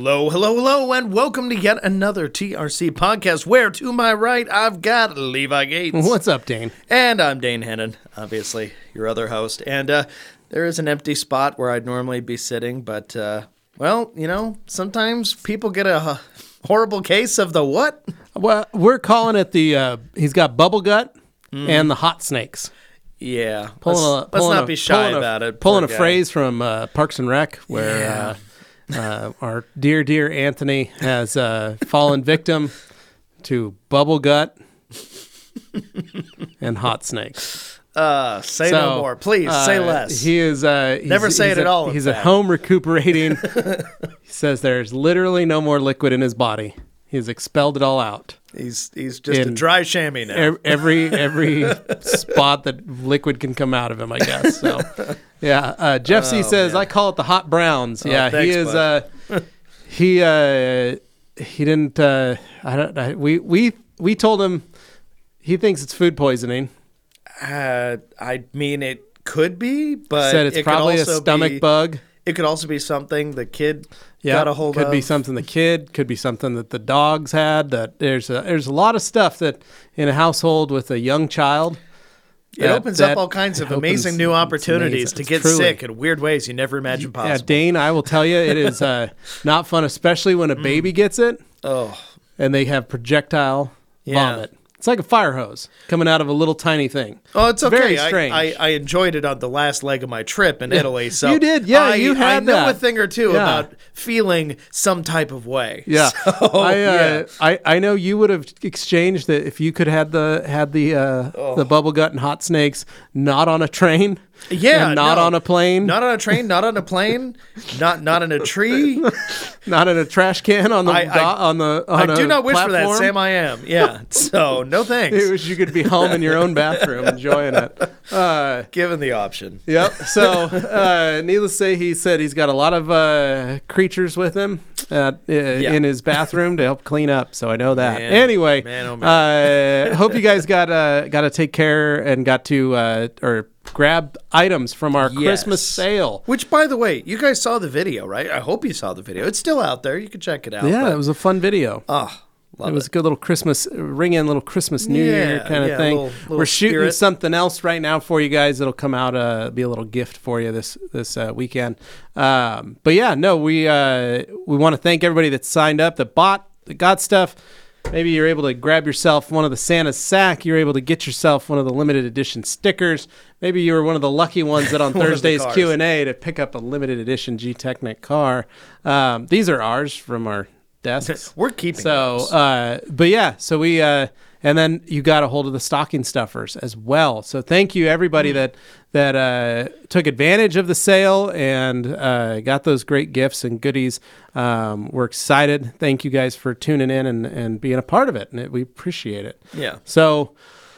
Hello, hello, hello, and welcome to yet another TRC podcast where, to my right, I've got Levi Gates. What's up, Dane? And I'm Dane Hennon, obviously, your other host. And there is an empty spot where I'd normally be sitting, but, well, you know, sometimes people get a horrible case of the what? Well, we're calling it the, he's got bubble gut and the hot snakes. Yeah, let's not be shy about it. Pulling a phrase from Parks and Rec where our dear Anthony has fallen victim to bubble gut and hot snakes. Say no more. Please, say less. He is... Never say it at all. He's at home recuperating. He says there's literally no more liquid in his body. He's expelled it all out. He's just a dry chamois now. Every spot that liquid can come out of him, I guess. So, yeah. Jeff C says, man. I call it the hot browns. Yeah, thanks, he is. He didn't. We told him he thinks it's food poisoning. I mean, it could be, but said it's probably a stomach bug. It could also be something the kid got a hold of. Could be something the kid. Could be something that the dogs had. That there's a lot of stuff that in a household with a young child. It opens up all kinds of amazing new opportunities to get sick in weird ways you never imagined possible. Yeah, Dane, I will tell you, it is not fun, especially when a baby gets it. Oh, and they have projectile vomit. It's like a fire hose coming out of a little tiny thing. Oh, it's okay. Very strange. I enjoyed it on the last leg of my trip in Italy. So you did, yeah. You had that. I know a thing or two about feeling some type of way. Yeah, so, I know you would have exchanged that if you could have the bubble gut and hot snakes not on a train. Yeah, and not on a plane. Not on a train, not on a plane, not in a tree. Not in a trash can on the I do not wish for that, Sam. I am. Yeah. So no thanks. I wish you could be home in your own bathroom enjoying it. Given the option. Yep. So needless to say, he said he's got a lot of creatures with him in his bathroom to help clean up. So I know that. Anyway, hope you guys got to take care and got to or grab items from our Christmas sale. Which, by the way, you guys saw the video, right? I hope you saw the video. It's still out there. You can check it out. Yeah, it was a fun video. Oh, love it. It was a good little Christmas, ring-in little Christmas New Year kind of thing. Little We're shooting spirit. something else right now for you guys. It'll come out, be a little gift for you this weekend. But yeah, no, we want to thank everybody that signed up, that got stuff. Maybe you're able to grab yourself one of the Santa's sack. You're able to get yourself one of the limited edition stickers. Maybe you were one of the lucky ones that on Thursday's Q&A to pick up a limited edition G-Technic car. These are ours from our desks. We're keeping those. But yeah, so we and then you got a hold of the stocking stuffers as well. So thank you everybody that took advantage of the sale and got those great gifts and goodies. We're excited. Thank you guys for tuning in and being a part of it, and we appreciate it. Yeah. So,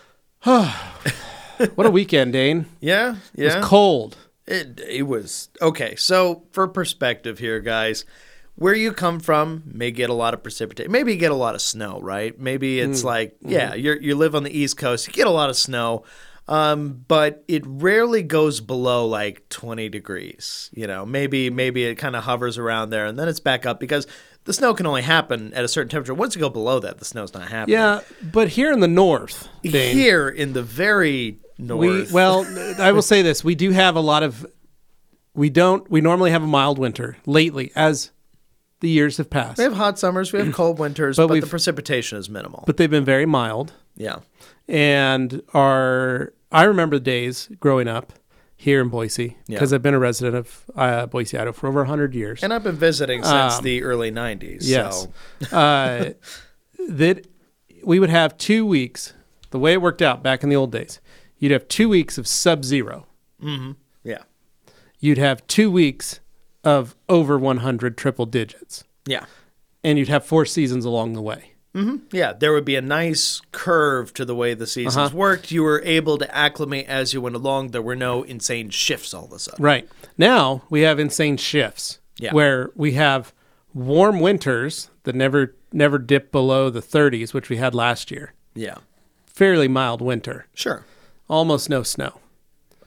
what a weekend, Dane. Yeah. It was cold. It was okay. So for perspective here, guys. Where you come from may get a lot of precipitation. Maybe you get a lot of snow, right? Maybe it's you live on the East Coast, you get a lot of snow, but it rarely goes below like 20 degrees. You know, maybe it kind of hovers around there, and then it's back up because the snow can only happen at a certain temperature. Once you go below that, the snow's not happening. Yeah, but here in the north, Dane, here in the very north, I will say this: we do have a lot of. We normally have a mild winter lately as the years have passed. We have hot summers, we have cold winters, but the precipitation is minimal. But they've been very mild. Yeah. And I remember the days growing up here in Boise, because I've been a resident of Boise, Idaho for over 100 years. And I've been visiting since the early 90s. Yes. So. That we would have 2 weeks, the way it worked out back in the old days, you'd have 2 weeks of sub-zero. Mm-hmm. Yeah. You'd have 2 weeks of over 100 triple digits. Yeah. And you'd have 4 seasons along the way. Mm-hmm. Yeah, there would be a nice curve to the way the seasons worked. You were able to acclimate as you went along. There were no insane shifts all of a sudden. Right. Now we have insane shifts where we have warm winters that never dip below the 30s, which we had last year. Yeah. Fairly mild winter. Sure. Almost no snow.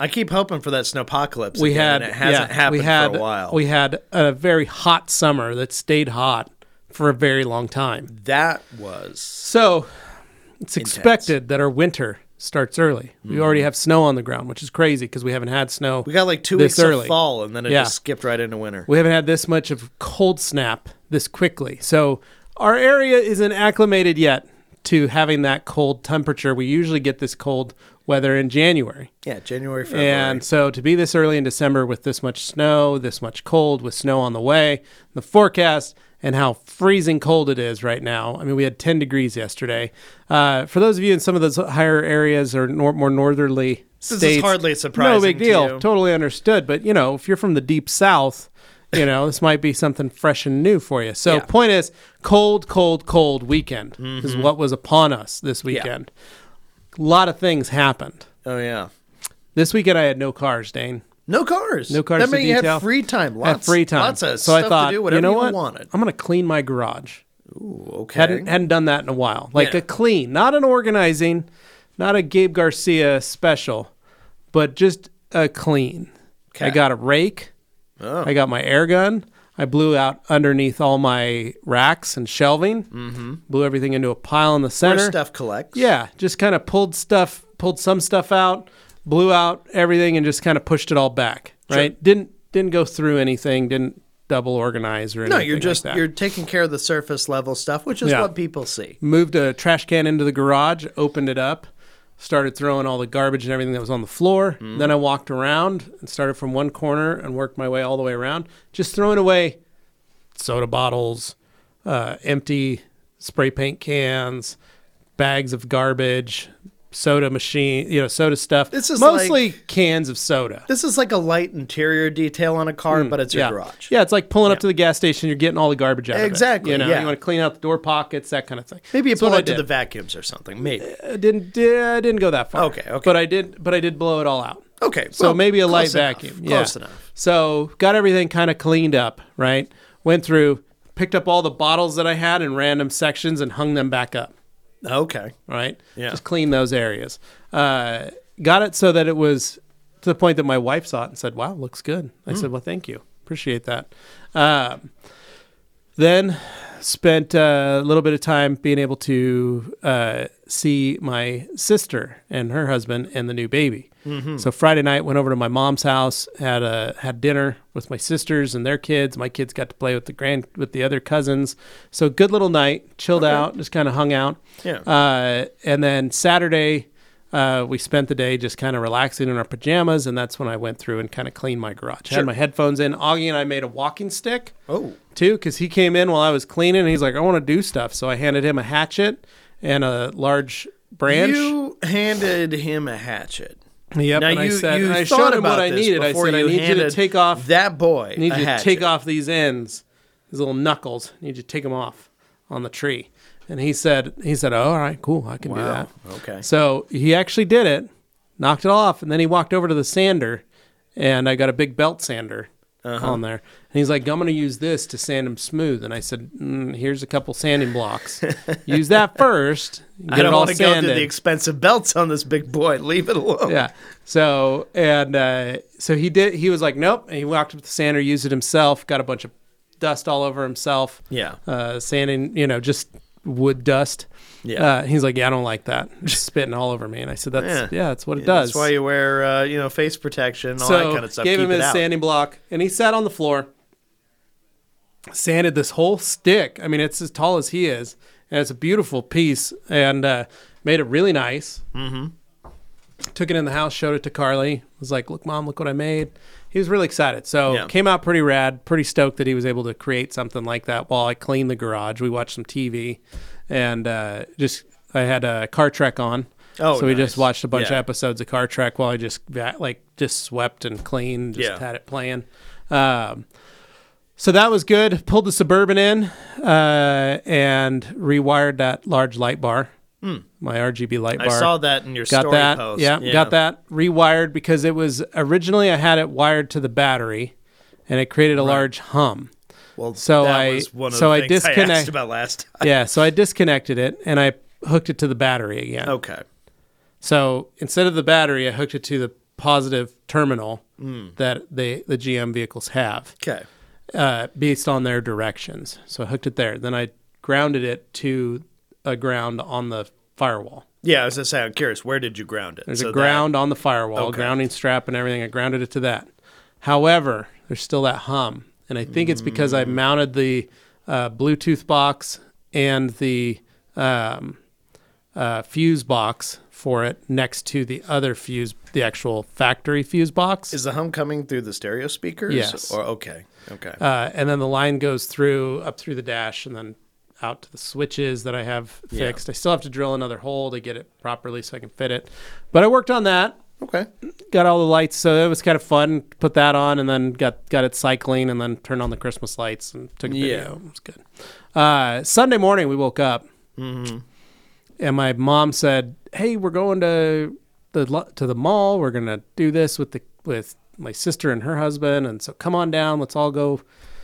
I keep hoping for that snowpocalypse We again, had and it hasn't happened for a while. We had a very hot summer that stayed hot for a very long time. That was So it's expected that our winter starts early. We already have snow on the ground, which is crazy because we haven't had snow. we got like 2 this weeks early. of fall, and then it Yeah. just skipped right into winter. We haven't had this much of cold snap this quickly. So our area isn't acclimated yet to having that cold temperature. We usually get this cold weather in January. Yeah, January, February. And so to be this early in December with this much snow, this much cold, with snow on the way, the forecast, and how freezing cold it is right now. I mean, we had 10 degrees yesterday. For those of you in some of those higher areas or more northerly states, This is hardly surprising. no big deal. To you. Totally understood. But, if you're from the deep south, this might be something fresh and new for you. So Yeah. point is, cold weekend is what was upon us this weekend. A lot of things happened. Oh yeah, This weekend I had no cars, Dane. no cars. No cars That to meant you detail. had free time. I had free time. Lots of so stuff I thought, to do. Whatever you know what? wanted. I'm going to clean my garage. Ooh, okay. Hadn't done that in a while. Like Yeah. a clean, not an organizing, not a Gabe Garcia special, but just a clean. Okay. I got a rake. Oh. I got my air gun. I blew out underneath all my racks and shelving. Mm-hmm. Blew everything into a pile in the Where center. stuff collects. Yeah, just kind of pulled some stuff out, blew out everything, and just kind of pushed it all back. Right? Didn't go through anything. Didn't double organize or anything. No, you're just like that. you're taking care of the surface level stuff, which is Yeah. what people see. Moved a trash can into the garage, opened it up, started throwing all the garbage and everything that was on the floor. Then I walked around and started from one corner and worked my way all the way around, just throwing away soda bottles, empty spray paint cans, bags of garbage, soda machine, soda stuff. This is mostly cans of soda. This is like a light interior detail on a car, but it's your yeah. garage. Yeah, it's like pulling up to the gas station. You're getting all the garbage out Exactly, of it. yeah. You want to clean out the door pockets, that kind of thing. Maybe you That's what pull I it to did. the vacuums or something. Maybe. I didn't go that far. Okay. But I did blow it all out. Okay. So well, maybe a light close enough, vacuum. Close Yeah. enough. So got everything kind of cleaned up, right? Went through, picked up all the bottles that I had in random sections and hung them back up, Okay. right? Yeah. Just clean those areas. Got it so that it was to the point that my wife saw it and said, "Wow, looks good." I said, "Well, thank you. Appreciate that." Then spent a little bit of time being able to see my sister and her husband and the new baby. So Friday night went over to my mom's house, had dinner with my sisters and their kids. My kids got to play with the other cousins. So good little night, chilled out, just kind of hung out. Yeah. And then Saturday we spent the day just kind of relaxing in our pajamas, and that's when I went through and kind of cleaned my garage. I had my headphones in. Augie and I made a walking stick. Oh. Too, because he came in while I was cleaning and he's like, I want to do stuff. So I handed him a hatchet and a large branch. You handed him a hatchet. Yep. Now and I said, you and I thought showed him about what I this needed. I before said, I you need you to handed take off. that boy. I need a you to hatchet. take off these ends, these little knuckles. I need you to take them off on the tree. And he said, oh, all right, cool. I can do that. Okay. So he actually did it, knocked it off, and then he walked over to the sander, and I got a big belt sander on there. And he's like, I'm going to use this to sand them smooth. And I said, here's a couple sanding blocks. Use that first. Get I don't it all want to go sanded. through the expensive belts on this big boy. Leave it alone. Yeah. So he did. He was like, nope. And he walked up with the sander, used it himself, got a bunch of dust all over himself. Yeah. Sanding, just wood dust. Yeah. He's like, yeah, I don't like that. Just spitting all over me. And I said, that's what it does. That's why you wear, face protection, all So that kind of stuff. gave Keep him it his out. sanding block, and he sat on the floor, sanded this whole stick. I mean, it's as tall as he is, and it's a beautiful piece, and made it really nice. Mm-hmm. Took it in the house, showed it to Carly. Was like, look, Mom, look what I made. He was really excited. So came out pretty rad, pretty stoked that he was able to create something like that while I cleaned the garage. We watched some TV, and I had a Car Trek on. Oh, so we nice. just watched a bunch of Yeah. episodes of Car Trek while I just swept and cleaned, just had it playing. So that was good. Pulled the Suburban in and rewired that large light bar, my RGB light bar. I saw that in your Got story that. post. Yeah, got that rewired because it was originally I had it wired to the battery, and it created a large hum. Well, So that I- was one of so the I things I disconnect- asked about last time. Yeah, so I disconnected it and I hooked it to the battery again. Okay. So instead of the battery, I hooked it to the positive terminal that the GM vehicles have. Okay. Based on their directions. So I hooked it there. Then I grounded it to a ground on the firewall. Yeah, I was going to say, I'm curious, where did you ground it? There's a ground on the firewall, grounding strap and everything. I grounded it to that. However, there's still that hum. And I think it's because I mounted the Bluetooth box and the fuse box for it next to the other fuse, the actual factory fuse box. Is the hum coming through the stereo speakers? Yes. Or okay. And then the line goes up through the dash and then out to the switches that I have fixed. I still have to drill another hole to get it properly so I can fit it. But I worked on that. Okay. Got all the lights, so it was kind of fun. Put that on and then got it cycling and then turned on the Christmas lights and took a video. It was good. Sunday morning we woke up and my mom said, "Hey, we're going to the mall. We're gonna do this with my sister and her husband, and so come on down. Let's all go."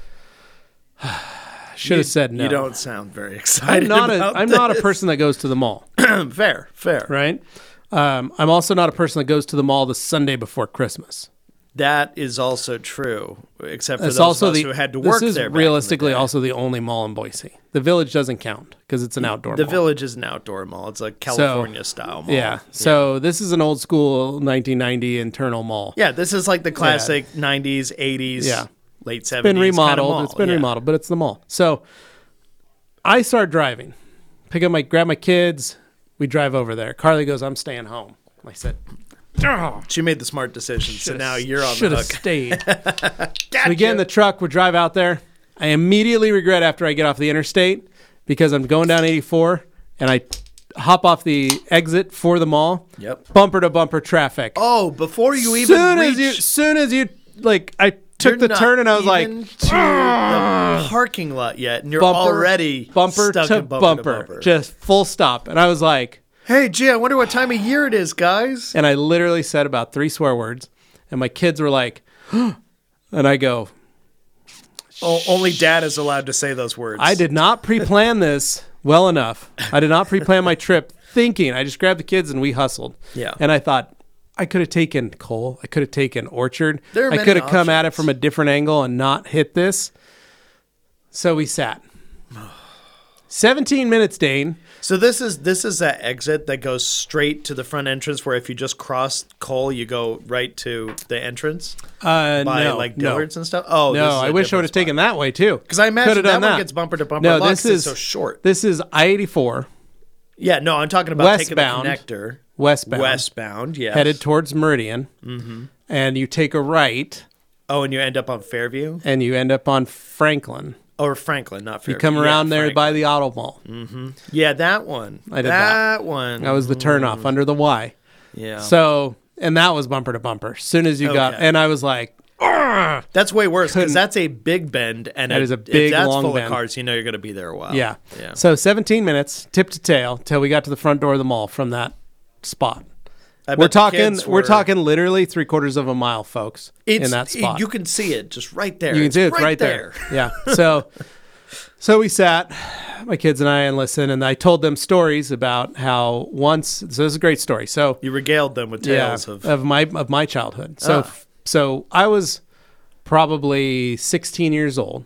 Should have said no. You don't sound very excited. I'm not a person that goes to the mall. Fair. Right. I'm also not a person that goes to the mall the Sunday before Christmas. That is also true, except for those of us who had to work there. This is realistically also the only mall in Boise. The Village doesn't count because it's an outdoor mall. The Village is an outdoor mall. It's a California-style mall. Yeah. So this is an old school 1990 internal mall. Yeah, this is like the classic 90s, 80s, late 70s. It's been remodeled. Kind of mall. It's been remodeled, but it's the mall. So I start driving, grab my kids. We drive over there. Carly goes, "I'm staying home." I said, "Oh." She made the smart decision, so now you're on the Should hook. have stayed. Gotcha. So we get in the truck. We drive out there. I immediately regret after I get off the interstate because I'm going down 84 and I hop off the exit for the mall. Yep. Bumper to bumper traffic. Oh, before you even reach... Soon as you I took the turn and I was like, to the parking lot yet, and you're already bumper stuck to in bumper, bumper, just full stop. And I was like, "Hey, gee, I wonder what time of year it is, guys." And I literally said about 3 swear words, and my kids were like, and I go, only dad is allowed to say those words. I did not pre-plan this well enough. I did not pre-plan my trip thinking. I just grabbed the kids and we hustled. Yeah. And I thought, I could have taken Cole. I could have taken Orchard. I could have come at it from a different angle and not hit this. So we sat. 17 minutes, Dane. So this is that exit that goes straight to the front entrance where if you just cross Cole, you go right to the entrance? Dillard's and stuff? Oh, no, I wish I would have taken that way too. Because I imagine that one gets bumper to bumper. No, this is so short. This is I-84. Yeah, no, I'm talking about westbound, taking the connector. Westbound, yes. Headed towards Meridian. Mm-hmm. And you take a right. Oh, and you end up on Fairview? And you end up on Franklin. Or Franklin, not Fairview. You come around there by the auto mall. Mm-hmm. Yeah, that one. I did that one. That was the turnoff under the Y. Yeah. So, and that was bumper to bumper. As soon as you got, and I was like, "Argh!" That's way worse because that's a big bend. And that is a big, if that's long full bend. of cars, you know you're going to be there a while. Yeah. So 17 minutes, tip to tail, till we got to the front door of the mall from that spot. We're talking literally 3/4 of a mile, folks, in that spot. You can see it just right there. You can see it's right there. Yeah. So we sat, my kids and I, and listened, and I told them stories about how once. So this is a great story. So you regaled them with tales of my childhood. So I was probably 16 years old,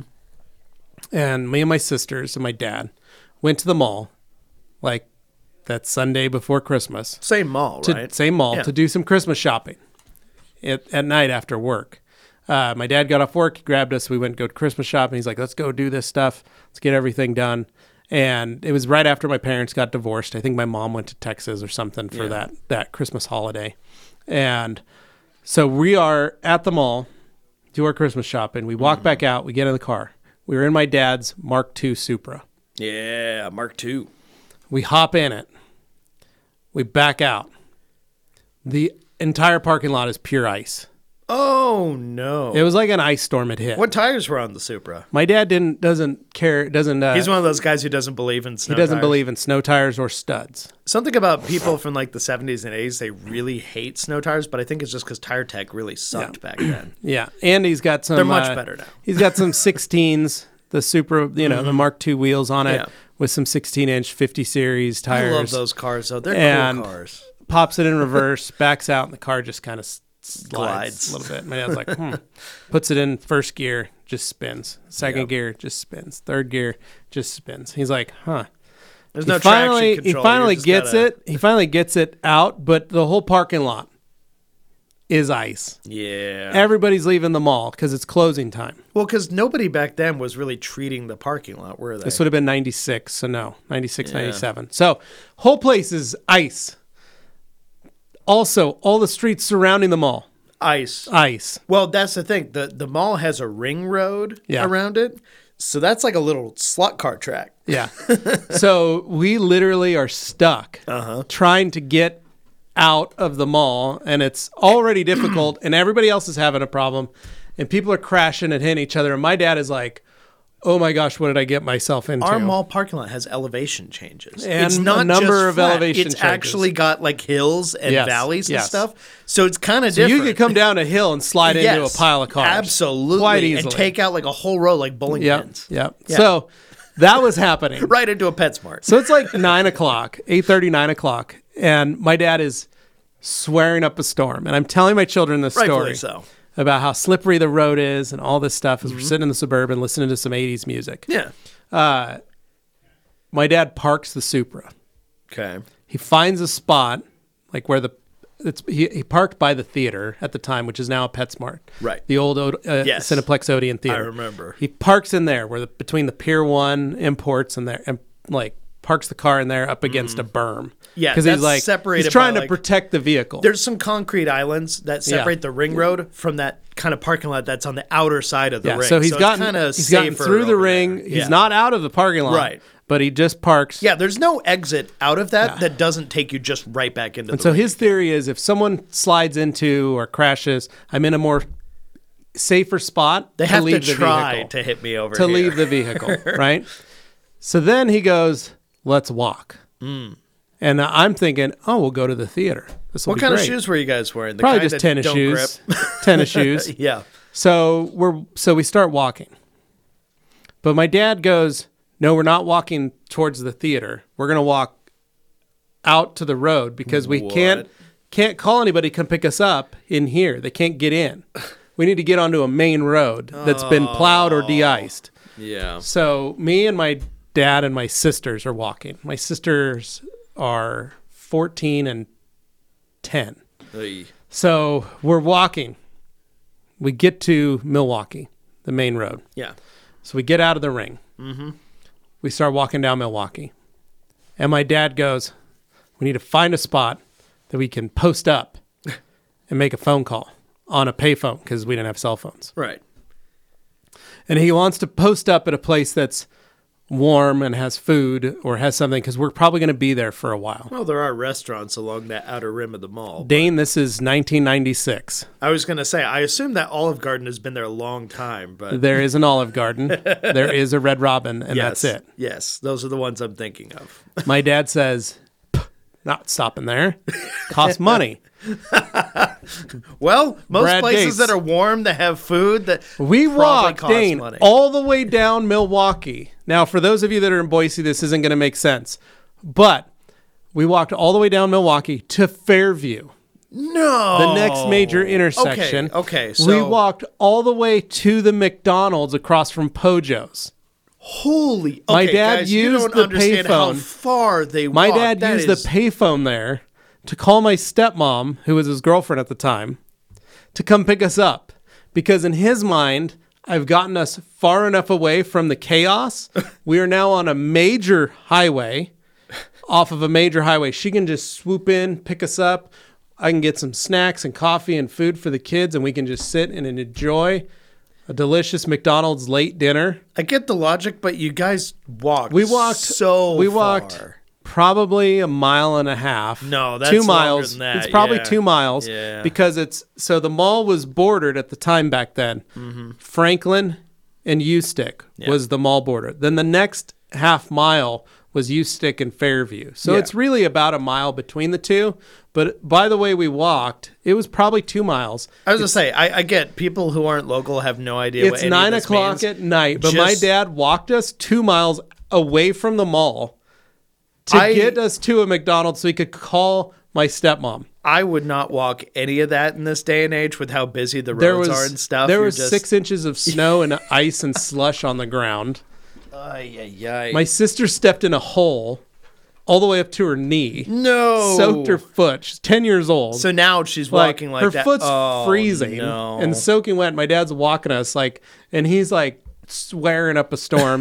and me and my sisters and my dad went to the mall, like that Sunday before Christmas. Same mall, right? Same mall to do some Christmas shopping at night after work. My dad got off work, he grabbed us, we went to go Christmas shopping. He's like, "Let's go do this stuff. Let's get everything done." And it was right after my parents got divorced. I think my mom went to Texas or something for that Christmas holiday. And so we are at the mall, do our Christmas shopping. We walk back out, we get in the car. We were in my dad's Mark II Supra. Yeah, Mark II. We hop in it. We back out. The entire parking lot is pure ice. Oh, no. It was like an ice storm had hit. What tires were on the Supra? My dad doesn't care. He's one of those guys who doesn't believe in snow tires. He doesn't believe in snow tires or studs. Something about people from like the 70s and 80s, they really hate snow tires, but I think it's just because tire tech really sucked back then. Yeah. And he's got some... They're much better now. He's got some 16s, the Supra, the Mark II wheels on it with some 16-inch 50 series tires. I love those cars, though. They're cool cars. pops it in reverse, backs out, and the car just kind of slides Glides. a little bit. My dad's like, puts it in first gear, just spins. Second Yep. gear, just spins. Third gear, just spins. He's like, huh. There's no traction control. He finally You just gets gotta- it. He finally gets it out, but the whole parking lot is ice. Yeah. Everybody's leaving the mall because it's closing time. Well, because nobody back then was really treating the parking lot, were they? This would have been 96, so no, 96, 97. So whole place is ice. Also, all the streets surrounding the mall, Ice. ice. Well, that's the thing. The mall has a ring road Yeah. around it. So that's like a little slot car track. Yeah. So we literally are stuck trying to get out of the mall, and it's already difficult, and everybody else is having a problem, and people are crashing and hitting each other. And my dad is like, oh my gosh, what did I get myself into? Our mall parking lot has elevation changes. And it's not a number just of flat. elevation It's changes. actually got like hills and Yes, valleys and yes. stuff. So it's kind of So different. you could come down a hill and slide into a Yes, pile of cars. Absolutely. Quite easily. And take out like a whole row like bowling Yep. pins. Yep. Yeah. So that was happening. Right into a PetSmart. So it's like 9 o'clock, 8:30, 9 o'clock. And my dad is swearing up a storm. And I'm telling my children this Rightfully story so. about how slippery the road is and all this stuff as we're sitting in the Suburban listening to some 80s music. Yeah. My dad parks the Supra. Okay. He finds a spot like where he parked by the theater at the time, which is now a PetSmart. Right. The old Yes. Cineplex Odeon Theater. I remember. He parks in there where between the Pier 1 imports and there, and like parks the car in there up against a berm. Yeah, because that's he's like separated he's trying by, to like- protect the vehicle. There's some concrete islands that separate the ring road from that kind of parking lot that's on the outer side of the ring. so he's it's gotten kinda he's gotten safer through the over ring. there. He's Yeah. not out of the parking lot, Right. But he just parks. Yeah, there's no exit out of that doesn't take you just right back into the So ring. his theory is if someone slides into or crashes, I'm in a more safer spot. They have to leave the try vehicle, to hit me over to here. leave the vehicle, right? So then he goes, "Let's walk." And I'm thinking, "Oh, we'll go to the theater. This will What be kind great." of shoes were you guys wearing? The Probably kind just that tennis don't shoes. grip? Tennis shoes. Yeah. So we start walking. But my dad goes, "No, we're not walking towards the theater. We're going to walk out to the road because we can't call anybody to come pick us up in here. They can't get in. We need to get onto a main road that's been plowed or de-iced." Yeah. So me and my dad and my sisters are walking. My sisters are 14 and 10. Oy. So we're walking. We get to Milwaukee, the main road. Yeah. So we get out of the ring. Mm-hmm. We start walking down Milwaukee. And my dad goes, "We need to find a spot that we can post up and make a phone call on a payphone," because we didn't have cell phones. Right. And he wants to post up at a place that's warm and has food or has something because we're probably going to be there for a while. Well, there are restaurants along that outer rim of the mall. Dane, this is 1996. I was going to say, I assume that Olive Garden has been there a long time, but There is an Olive Garden. There is a Red Robin, and yes, that's it. Yes, those are the ones I'm thinking of. My dad says, "Not stopping there. Costs money." Well, most Brad places Gates. that are warm, that have food, that We probably walked, cost Dane, money. all the way down Milwaukee. Now, for those of you that are in Boise, this isn't going to make sense. But we walked all the way down Milwaukee to Fairview, No. the next major intersection. Okay, we so walked all the way to the McDonald's across from Pojo's. holy. My okay, dad guys, you used don't the understand how payphone. far they My walked. dad That used is- the payphone there to call my stepmom, who was his girlfriend at the time, to come pick us up. Because in his mind, I've gotten us far enough away from the chaos. We are now on a major highway, off of a major highway. She can just swoop in, pick us up. I can get some snacks and coffee and food for the kids, and we can just sit and enjoy a delicious McDonald's late dinner. I get the logic, but you guys walked. We walked so walked far. probably 1.5 miles. No, that's 2 longer miles. than that, It's probably yeah. 2 miles Yeah. because it's so the mall was bordered at the time back then. Franklin and Ustick was the mall border. Then the next half mile was Ustick and Fairview. So Yeah. it's really about a mile between the two. But by the way we walked, it was probably 2 miles. I was going to say, I get people who aren't local have no idea what It's any 9 of this o'clock means. at night, but my Just- dad walked us 2 miles away from the mall to I- get us to a McDonald's so he could call my stepmom. I would not walk any of that in this day and age with how busy the roads are and stuff. There was 6 inches of snow and ice and slush on the ground. My sister stepped in a hole all the way up to her knee. No. Soaked her foot. She's 10 years old. So now she's walking like her that. Her foot's freezing and soaking wet. My dad's walking us and he's like swearing up a storm.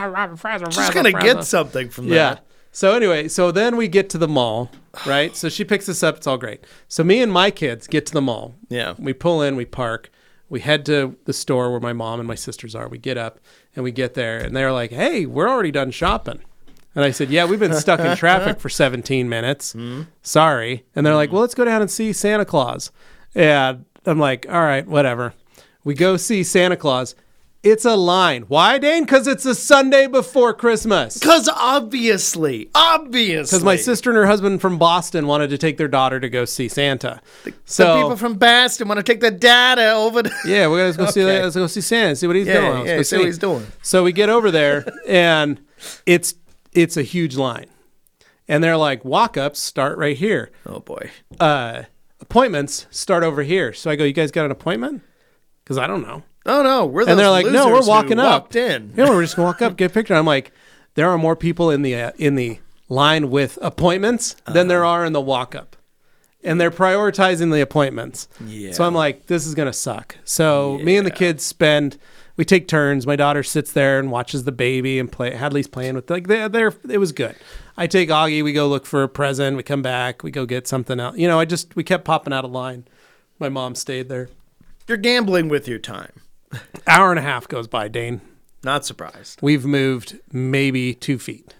She's going to get something from that. Yeah. So anyway, then we get to the mall, right? So she picks us up. It's all great. So me and my kids get to the mall. Yeah. We pull in, we park. We head to the store where my mom and my sisters are. We get up and we get there and they're like, hey, we're already done shopping. And I said, yeah, we've been stuck in traffic for 17 minutes. Sorry. And they're like, well, let's go down and see Santa Claus. And I'm like, all right, whatever. We go see Santa Claus. It's a line. Why, Dane? Because it's a Sunday before Christmas. Because obviously. Because my sister and her husband from Boston wanted to take their daughter to go see Santa. The people from Boston want to take the data over to... Yeah, we're going to let's go see Santa, see what he's doing. Yeah, see what he's doing. So we get over there, and it's a huge line. And they're like, walk-ups start right here. Oh, boy. Appointments start over here. So I go, you guys got an appointment? Because I don't know. Oh, no. We're those and they're like, no, we're walking up. Walked in. You know, we're just going to walk up, get a picture. I'm like, there are more people in the line with appointments than there are in the walk-up. And they're prioritizing the appointments. Yeah. So I'm like, this is going to suck. So me and the kids we take turns. My daughter sits there and watches the baby and Hadley's playing with, it was good. I take Augie, we go look for a present. We come back, we go get something else. You know, we kept popping out of line. My mom stayed there. You're gambling with your time. Hour and a half goes by, Dane. Not surprised. We've moved maybe 2 feet.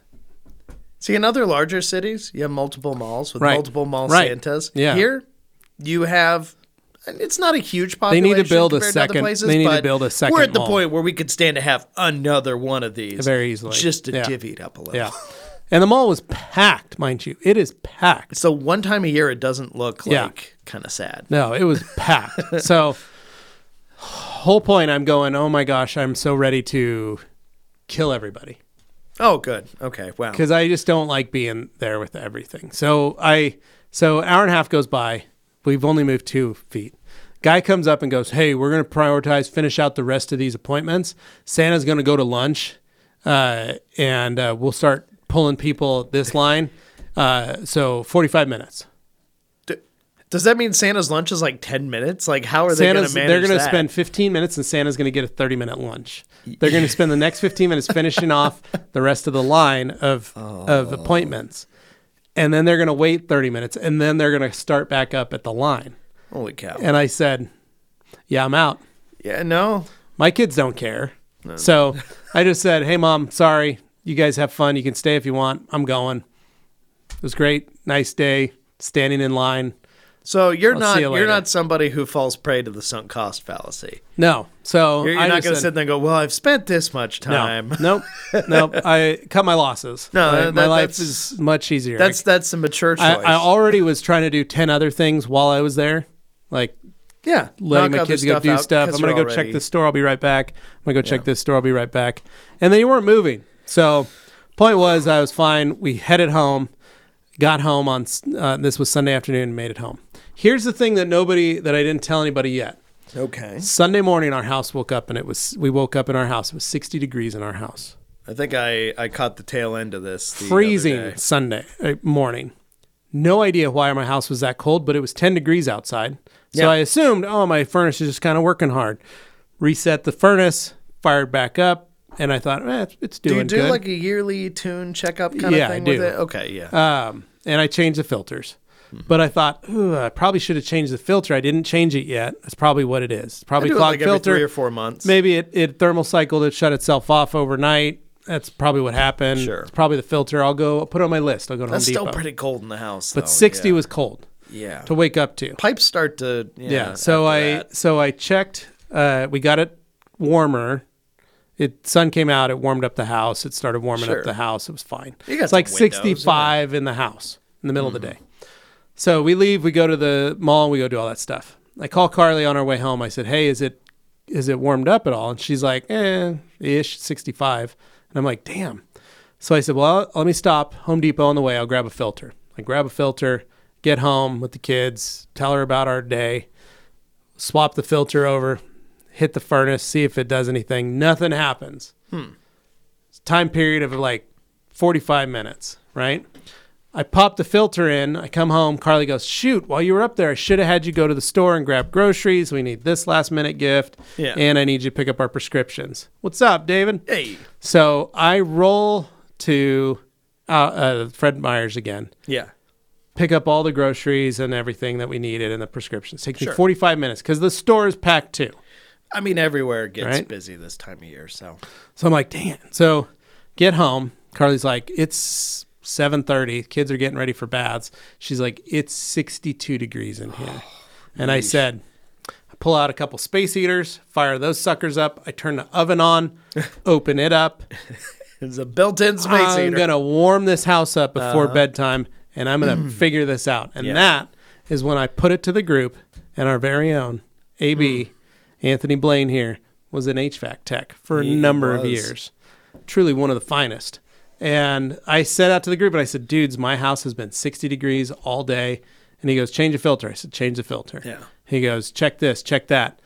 See, in other larger cities, you have multiple malls with multiple mall Santas. Yeah. Here, you have... It's not a huge population. They need to build a second. Places, they need to build a second. We're at the mall. point where we could stand to have another one of these very easily, just to divvy it up a little. Yeah, and the mall was packed, mind you. It is packed. So one time a year, it doesn't look like kind of sad. No, it was packed. So, whole point, I'm going. Oh my gosh, I'm so ready to kill everybody. Oh, good. Okay, wow. Because I just don't like being there with everything. So hour and a half goes by. We've only moved 2 feet. Guy comes up and goes, hey, we're going to finish out the rest of these appointments. Santa's going to go to lunch, and we'll start pulling people this line. So 45 minutes. Does that mean Santa's lunch is like 10 minutes? Like, how are they going to manage They're going to that? spend 15 minutes, and Santa's going to get a 30-minute lunch. They're going to spend the next 15 minutes finishing off the rest of the line of appointments. And then they're going to wait 30 minutes, and then they're going to start back up at the line. Holy cow. And I said, yeah, I'm out. Yeah, no. My kids don't care. No. So I just said, hey, Mom, sorry. You guys have fun. You can stay if you want. I'm going. It was great. Nice day. Standing in line. So you're not somebody who falls prey to the sunk cost fallacy. No. So you're not going to sit there and go, well, I've spent this much time. Nope. I cut my losses. No, my life is much easier. That's a mature choice. I already was trying to do 10 other things while I was there. Like, letting my kids go do stuff. I'm going to go check this store. I'll be right back. I'm going to go check this store. I'll be right back. And then you weren't moving. So point was, I was fine. We headed home, got home on, this was Sunday afternoon, and made it home. Here's the thing that I didn't tell anybody yet. Okay. Sunday morning, our house woke up, and we woke up in our house. It was 60 degrees in our house. I think I caught the tail end of this. Freezing Sunday morning. No idea why my house was that cold, but it was 10 degrees outside. So I assumed, my furnace is just kind of working hard. Reset the furnace, fired back up, and I thought, it's doing good. Do you do like a yearly tune checkup kind of thing with it? Okay, yeah. And I changed the filters. But I thought, I probably should have changed the filter. I didn't change it yet. That's probably what it is. Probably clogged filter. Every 3 or 4 months. Maybe it thermal cycled. It shut itself off overnight. That's probably what happened. Sure. It's probably the filter. I'll put it on my list. I'll go to Home Depot. That's still pretty cold in the house, But 60 was cold. Yeah. To wake up to. Pipes start to So I checked. We got it warmer. Sun came out. It warmed up the house. It started warming up the house. It was fine. It's like 65 in the house in the middle of the day. So we leave, we go to the mall, and we go do all that stuff. I call Carly on our way home. I said, hey, is it warmed up at all? And she's like, ish, 65. And I'm like, damn. So I said, well, let me stop Home Depot on the way. I'll grab a filter. I grab a filter, get home with the kids, tell her about our day, swap the filter over, hit the furnace, see if it does anything. Nothing happens. Time period of like 45 minutes, right? I pop the filter in. I come home. Carly goes, shoot, while you were up there, I should have had you go to the store and grab groceries. We need this last minute gift. Yeah. And I need you to pick up our prescriptions. What's up, David? Hey. So I roll to Fred Meyer's again. Yeah. Pick up all the groceries and everything that we needed and the prescriptions. Takes me Sure. 45 minutes because the store is packed too. I mean, everywhere gets Right? busy this time of year, so. So I'm like, dang it. So get home. Carly's like, it's 7:30. Kids are getting ready for baths. She's like, it's 62 degrees in here. And I said, I pull out a couple space heaters, fire those suckers up. I turn the oven on, open it up. It's a built-in space I'm heater. going to warm this house up before bedtime, and I'm going to figure this out. And that is when I put it to the group, and our very own AB, Anthony Blaine here, was an HVAC tech for a number of years. Truly one of the finest. And I said out to the group, and I said, dudes, my house has been 60 degrees all day. And he goes, change the filter. I said, change the filter. Yeah. He goes, check this, check that.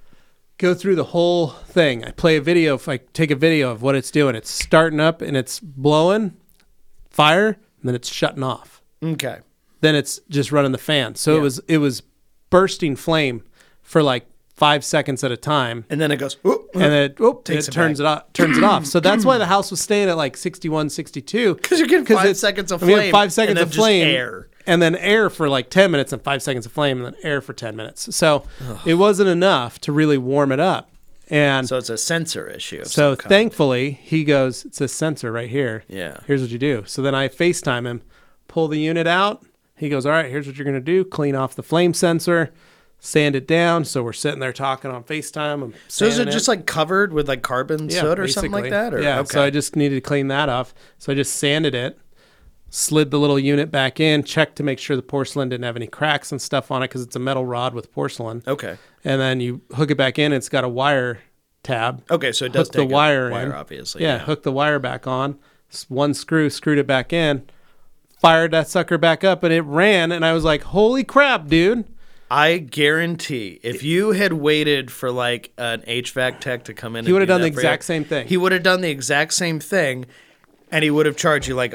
Go through the whole thing. I play a video. If I take a video of what it's doing, it's starting up and it's blowing fire, and then it's shutting off. Okay. Then it's just running the fan. So it was bursting flame for like 5 seconds at a time. And then it goes, "Oop," And then it Takes turns it it off. So that's why the house was staying at like 61, 62. because you're getting 5 seconds of flame. 5 seconds and then of flame. Just air. And then air for like 10 minutes and 5 seconds of flame and then air for 10 minutes. So it wasn't enough to really warm it up. And So it's a sensor issue. of so some kind. thankfully, he goes, it's a sensor right here. Yeah. Here's what you do. So then I FaceTime him, pull the unit out. He goes, all right, here's what you're going to do. Clean off the flame sensor, sand it down. So we're sitting there talking on FaceTime. I'm So is it sanding just like covered with like carbon soot or something like basically. that? Or? Yeah. Okay. So I just needed to clean that off. So I just sanded it, slid the little unit back in, checked to make sure the porcelain didn't have any cracks and stuff on it because it's a metal rod with porcelain. Okay. And then you hook it back in. It's got a wire tab. Okay, so it does Hook the take wire a wire, in. obviously. Yeah, hook the wire back on. One screw, screwed it back in, fired that sucker back up, and it ran. And I was like, holy crap, dude. I guarantee if you had waited for like an HVAC tech to come in, He would have done the that for you, exact same thing. He would have done the exact same thing, and he would have charged you like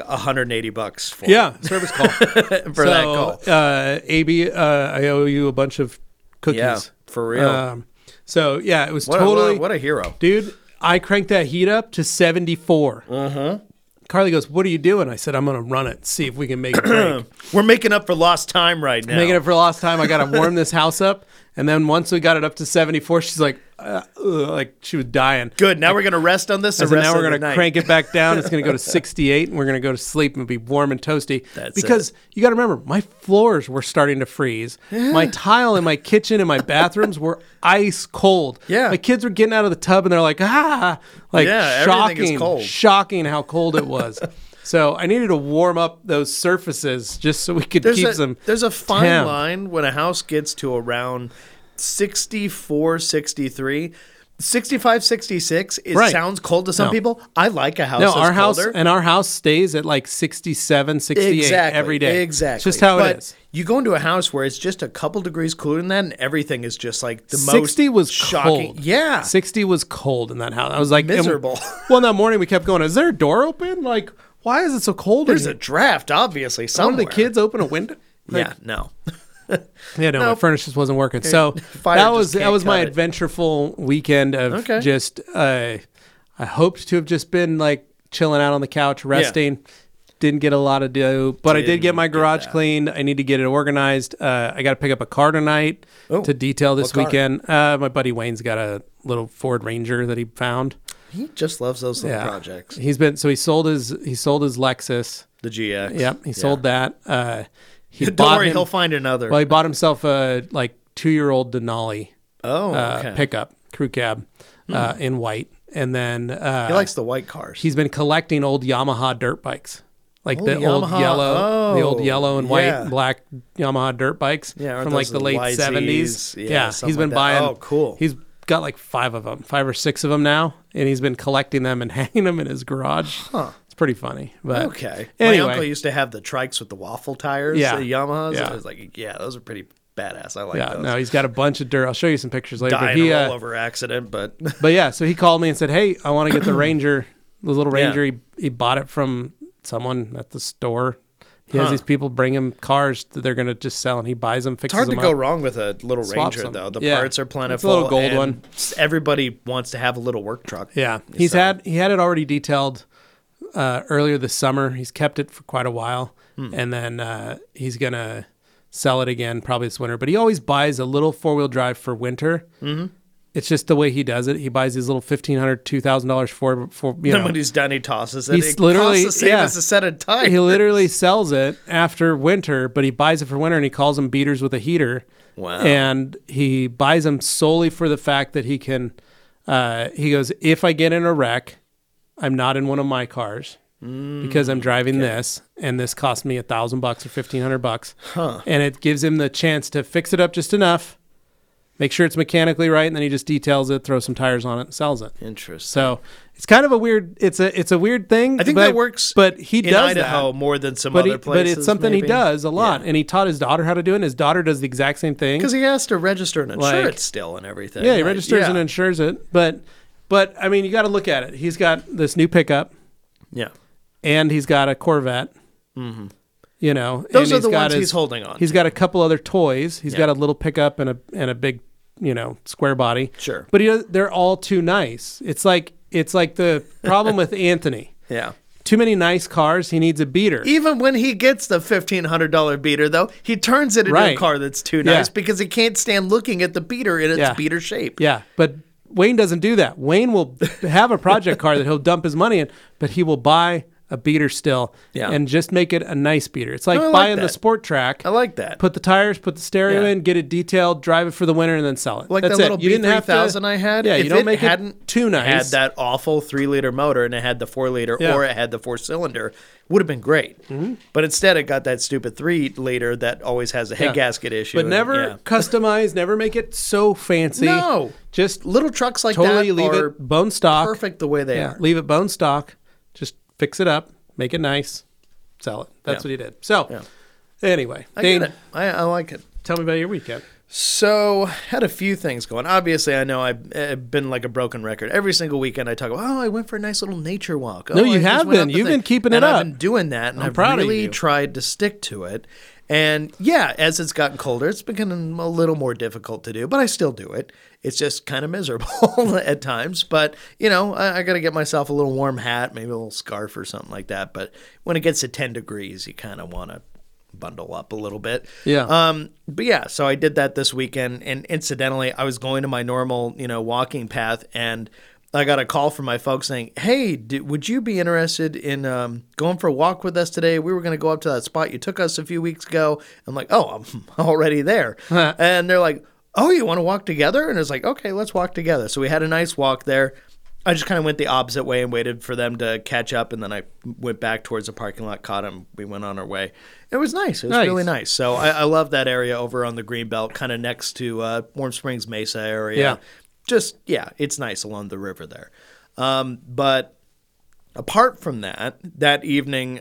$180 for Yeah, service call. for that call. AB, I owe you a bunch of cookies. Yeah, for real. So, yeah, it was what, totally... what a hero. Dude, I cranked that heat up to 74. Carly goes, what are you doing? I said, I'm going to run it, see if we can make it break. We're making up for lost time right now. Making it for lost time. I got to warm this house up. And then once we got it up to 74, she's like she was dying. Good. Now we're going to rest on this. I The said, rest now we're going going to crank it back down. It's going to go to 68, and we're going to go to sleep and be warm and toasty. That's because you got to remember, my floors were starting to freeze. My tile in my kitchen and my bathrooms were ice cold. Yeah. My kids were getting out of the tub, and they're like, like Yeah, everything is cold. shocking how cold it was. So I needed to warm up those surfaces just so we could keep them. There's a fine temp. line when a house gets to around 64, 63. 65, 66, it Right. sounds cold to some No. people. I like a house No, that's our house colder. and our house stays at like 67, 68 Exactly, every day. Exactly. It's just how but it is. You go into a house where it's just a couple degrees cooler than that, and everything is just like the 60 most was shocking. cold. Yeah. 60 was cold in that house. I was like, Miserable. Well, that morning we kept going, is there a door open? Like, why is it so cold? There's in a here? draft, obviously, One somewhere. of the kids open a window? Yeah, no. Yeah, no, my Nope. furnace just wasn't working. So Fire that just was can't my cut it. adventureful weekend of Okay. just I hoped to have just been like chilling out on the couch, resting. Didn't get a lot to do, but I did get my Didn't get garage that. cleaned. I need to get it organized. I got to pick up a car tonight Oh, to detail this what car? weekend. My buddy Wayne's got a little Ford Ranger that he found. He just loves those little Yeah. projects. He sold his Lexus. The GX. Yep, he sold that. He Don't bought worry, him- he'll find another. Well, he bought himself a like 2-year-old Denali okay. pickup crew cab in white, and then He likes the white cars. he's been collecting old Yamaha dirt bikes, like Old the old Yamaha. yellow, the old Oh, yellow and white yeah. and black Yamaha dirt bikes Yeah, aren't from like those the the late YZs? 70s. Yeah, he's something been like that. buying. Oh, cool. He's got like 5 or 6 of them now, and he's been collecting them and hanging them in his garage. Huh. It's pretty funny. But Okay. Anyway. My uncle used to have the trikes with the waffle tires, Yeah. the Yamahas. Yeah. I was like, yeah, those are pretty badass. I like yeah, those. no, he's got a bunch of dirt. I'll show you some pictures later. Die But in he, a rollover accident, but but yeah, so he called me and said, "Hey, I want to get the Ranger, the little Yeah. Ranger. He bought it from someone at the store. He has Huh. these people bring him cars that they're going to just sell, and he buys them, fixes it's hard to them go up. wrong with a little Swaps Ranger, them. though. The Yeah. parts are plentiful. It's a little gold and one. Everybody wants to have a little work truck. Yeah, So- he had it already detailed earlier this summer. He's kept it for quite a while, and then he's gonna sell it again probably this winter. But he always buys a little 4-wheel drive for winter. Mm-hmm. It's just the way he does it. He buys these little $1,500, $2,000 for Then know. when he's done, he tosses it. He's It literally- costs the same yeah. as a set of tires. He literally sells it after winter, but he buys it for winter and he calls them beaters with a heater. Wow. And he buys them solely for the fact that he can. He goes, if I get in a wreck, I'm not in one of my cars because I'm driving this, and this cost me $1,000 or $1,500, and it gives him the chance to fix it up just enough, make sure it's mechanically right, and then he just details it, throws some tires on it, and sells it. Interesting. So it's kind of a weird. It's a weird thing. I think but, that works but he in does Idaho that. more than some But, other places. but it's something he maybe. does a lot, Yeah. and he taught his daughter how to do it. And his daughter does the exact same thing. Because he has to register and insure Like- it still and everything. Yeah, he Like, registers yeah. and insures it. But I mean, you got to look at it. He's got this new pickup, Yeah. and he's got a Corvette. Mm-hmm. You know, Those and are the got ones he's holding on He's to. got a couple other toys. He's Yeah. got a little pickup and a big, square body. Sure. But they're all too nice. It's like the problem with Anthony. Yeah. Too many nice cars. He needs a beater. Even when he gets the $1,500 beater, though, he turns it into a Right. car that's too nice Yeah. because he can't stand looking at the beater in its Yeah. beater shape. Yeah, but Wayne doesn't do that. Wayne will have a project car that he'll dump his money in, but he will buy a beater still and just make it a nice beater. It's like I like buying the that. Sport Track. I like that. Put the tires, put the stereo Yeah. in, get it detailed, drive it for the winter, and then sell it. Like That's that it. little You didn't have to- B3000 I had. Yeah, if you don't it make hadn't it too nice. had that awful 3-liter motor and it had the 4-liter Yeah. or it had the 4-cylinder, would have been great. Mm-hmm. But instead, it got that stupid 3-liter that always has a head Yeah. gasket issue. But and- never yeah. customize, never make it so fancy. No. Just Little trucks like totally that leave are it bone stock. perfect the way they Yeah, are. leave it bone stock. Just fix it up, make it nice, sell it. That's Yeah. what he did. So, Yeah. anyway, I Dane, get it. I like it. tell me about your weekend. So, had a few things going. Obviously, I know I've been like a broken record. Every single weekend I talk about, I went for a nice little nature walk. No, I you just have went been. up the You've thing." been keeping it And up. I've been doing that, and I'm I've proud of really you. tried to stick to it. And yeah, as it's gotten colder, it's becoming a little more difficult to do, but I still do it. It's just kind of miserable at times. But, I got to get myself a little warm hat, maybe a little scarf or something like that. But when it gets to 10 degrees, you kind of want to bundle up a little bit. Yeah. But yeah, so I did that this weekend, and incidentally, I was going to my normal, walking path, and I got a call from my folks saying, "Hey, would you be interested in going for a walk with us today? We were going to go up to that spot you took us a few weeks ago." I'm like, "Oh, I'm already there," and they're like, "Oh, you want to walk together?" And it's like, "Okay, let's walk together." So we had a nice walk there. I just kind of went the opposite way and waited for them to catch up, and then I went back towards the parking lot, caught them. We went on our way. It was nice. It was Nice. really nice. So I love that area over on the Greenbelt, kind of next to Warm Springs Mesa area. Yeah. Just, it's nice along the river there. But apart from that evening,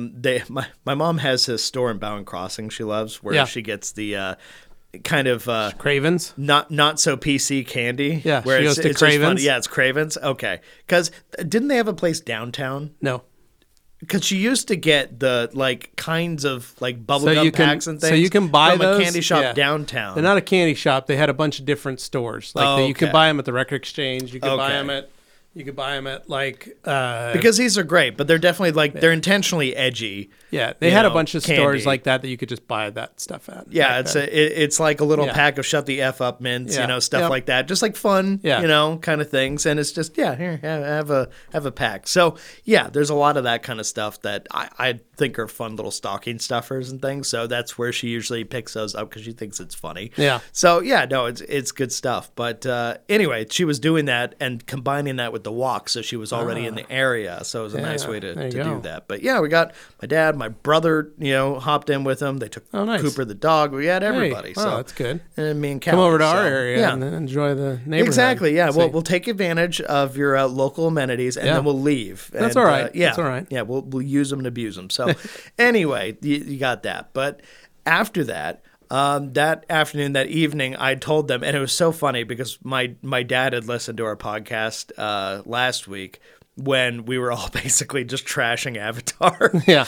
my mom has this store in Bowen Crossing she loves where Yeah. she gets the kind of Cravens. not so PC candy. Yeah, where she goes to just funny. Cravens. Yeah, it's Cravens. Okay, because didn't they have a place downtown? No. Because she used to get the kinds of bubblegum packs and things. So you can buy from those a candy shop yeah. downtown. They're not a candy shop. They had a bunch of different stores. You could Okay. buy them at the Record Exchange. You could buy Okay. them at. You could buy them at because these are great, but they're definitely they're intentionally edgy. yeah. They you had a know, bunch of candy. stores like that you could just buy that stuff at. Yeah, back then. it's like a little Yeah. pack of Shut the F Up mints, Yeah. stuff Yep. like that. Just like fun, Yeah. kind of things. And it's just, here, have a pack. So, yeah, there's a lot of that kind of stuff that I think are fun little stocking stuffers and things. So that's where she usually picks those up because she thinks it's funny. Yeah. So yeah, no, it's good stuff. But anyway, she was doing that and combining that with the walk, so she was already in the area. So it was a nice way to do that. But yeah, we got my dad, my brother, hopped in with them. They took nice. Cooper the dog. We had everybody. Wow, so that's good. And me and Callie, Come over to our area and enjoy the neighborhood. Exactly. Yeah. We'll take advantage of your local amenities and then we'll leave. That's all right. Yeah. That's all right. Yeah. We'll use them and abuse them. So anyway, you got that. But after that, that afternoon, that evening, I told them, and it was so funny because my dad had listened to our podcast last week when we were all basically just trashing Avatar. Yeah.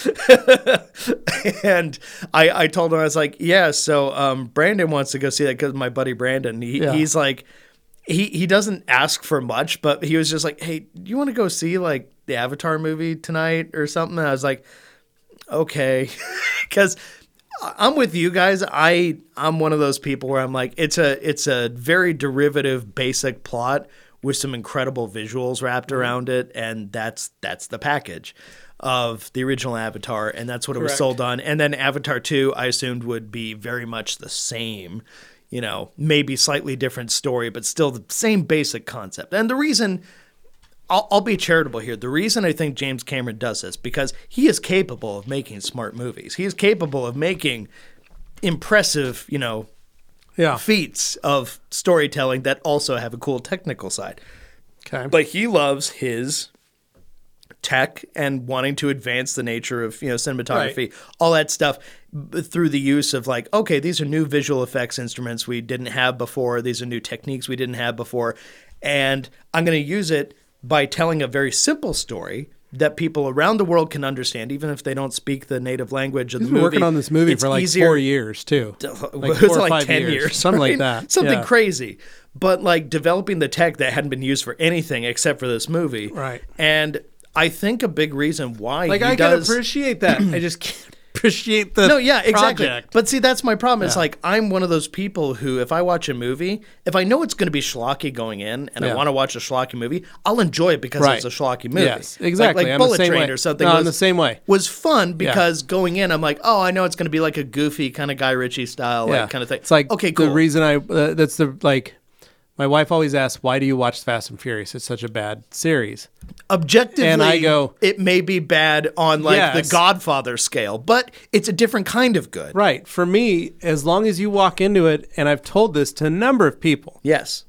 And I told him, I was like, yeah, so Brandon wants to go see that because my buddy Brandon, he's like, he doesn't ask for much, but he was just like, hey, do you want to go see like the Avatar movie tonight or something? And I was like, okay. Because I'm with you guys. I'm one of those people where I'm like, it's a very derivative, basic plot with some incredible visuals wrapped around it, and that's the package of the original Avatar, and that's what it was sold on. And then Avatar 2, I assumed would be very much the same, maybe slightly different story, but still the same basic concept. And the reason, I'll be charitable here, the reason I think James Cameron does this, because he is capable of making smart movies. He is capable of making impressive, feats of storytelling that also have a cool technical side. Okay. But he loves his tech and wanting to advance the nature of, cinematography, all that stuff through the use of like, okay, these are new visual effects instruments we didn't have before. These are new techniques we didn't have before. And I'm going to use it by telling a very simple story that people around the world can understand, even if they don't speak the native language of the movie. He's been working on this movie for like 4 years, too. Like 4 or 5 10 years. Something right? like that. Something crazy. But like developing the tech that hadn't been used for anything except for this movie. Right. And I think a big reason why I can appreciate that. I just can't appreciate the exactly. project. But see, that's my problem. It's like I'm one of those people who, if I watch a movie, if I know it's going to be schlocky going in and I want to watch a schlocky movie, I'll enjoy it because it's a schlocky movie. Yes, exactly. Like I'm Bullet the same Train way. or something. No, I'm the same way. Was fun because going in, I'm like, oh, I know it's going to be like a goofy kind of Guy Ritchie style kind of thing. It's like, okay, cool. The reason that's the like. My wife always asks, why do you watch Fast and Furious? It's such a bad series. Objectively, and I go, it may be bad on like the Godfather scale, but it's a different kind of good. Right. For me, as long as you walk into it, and I've told this to a number of people. Yes.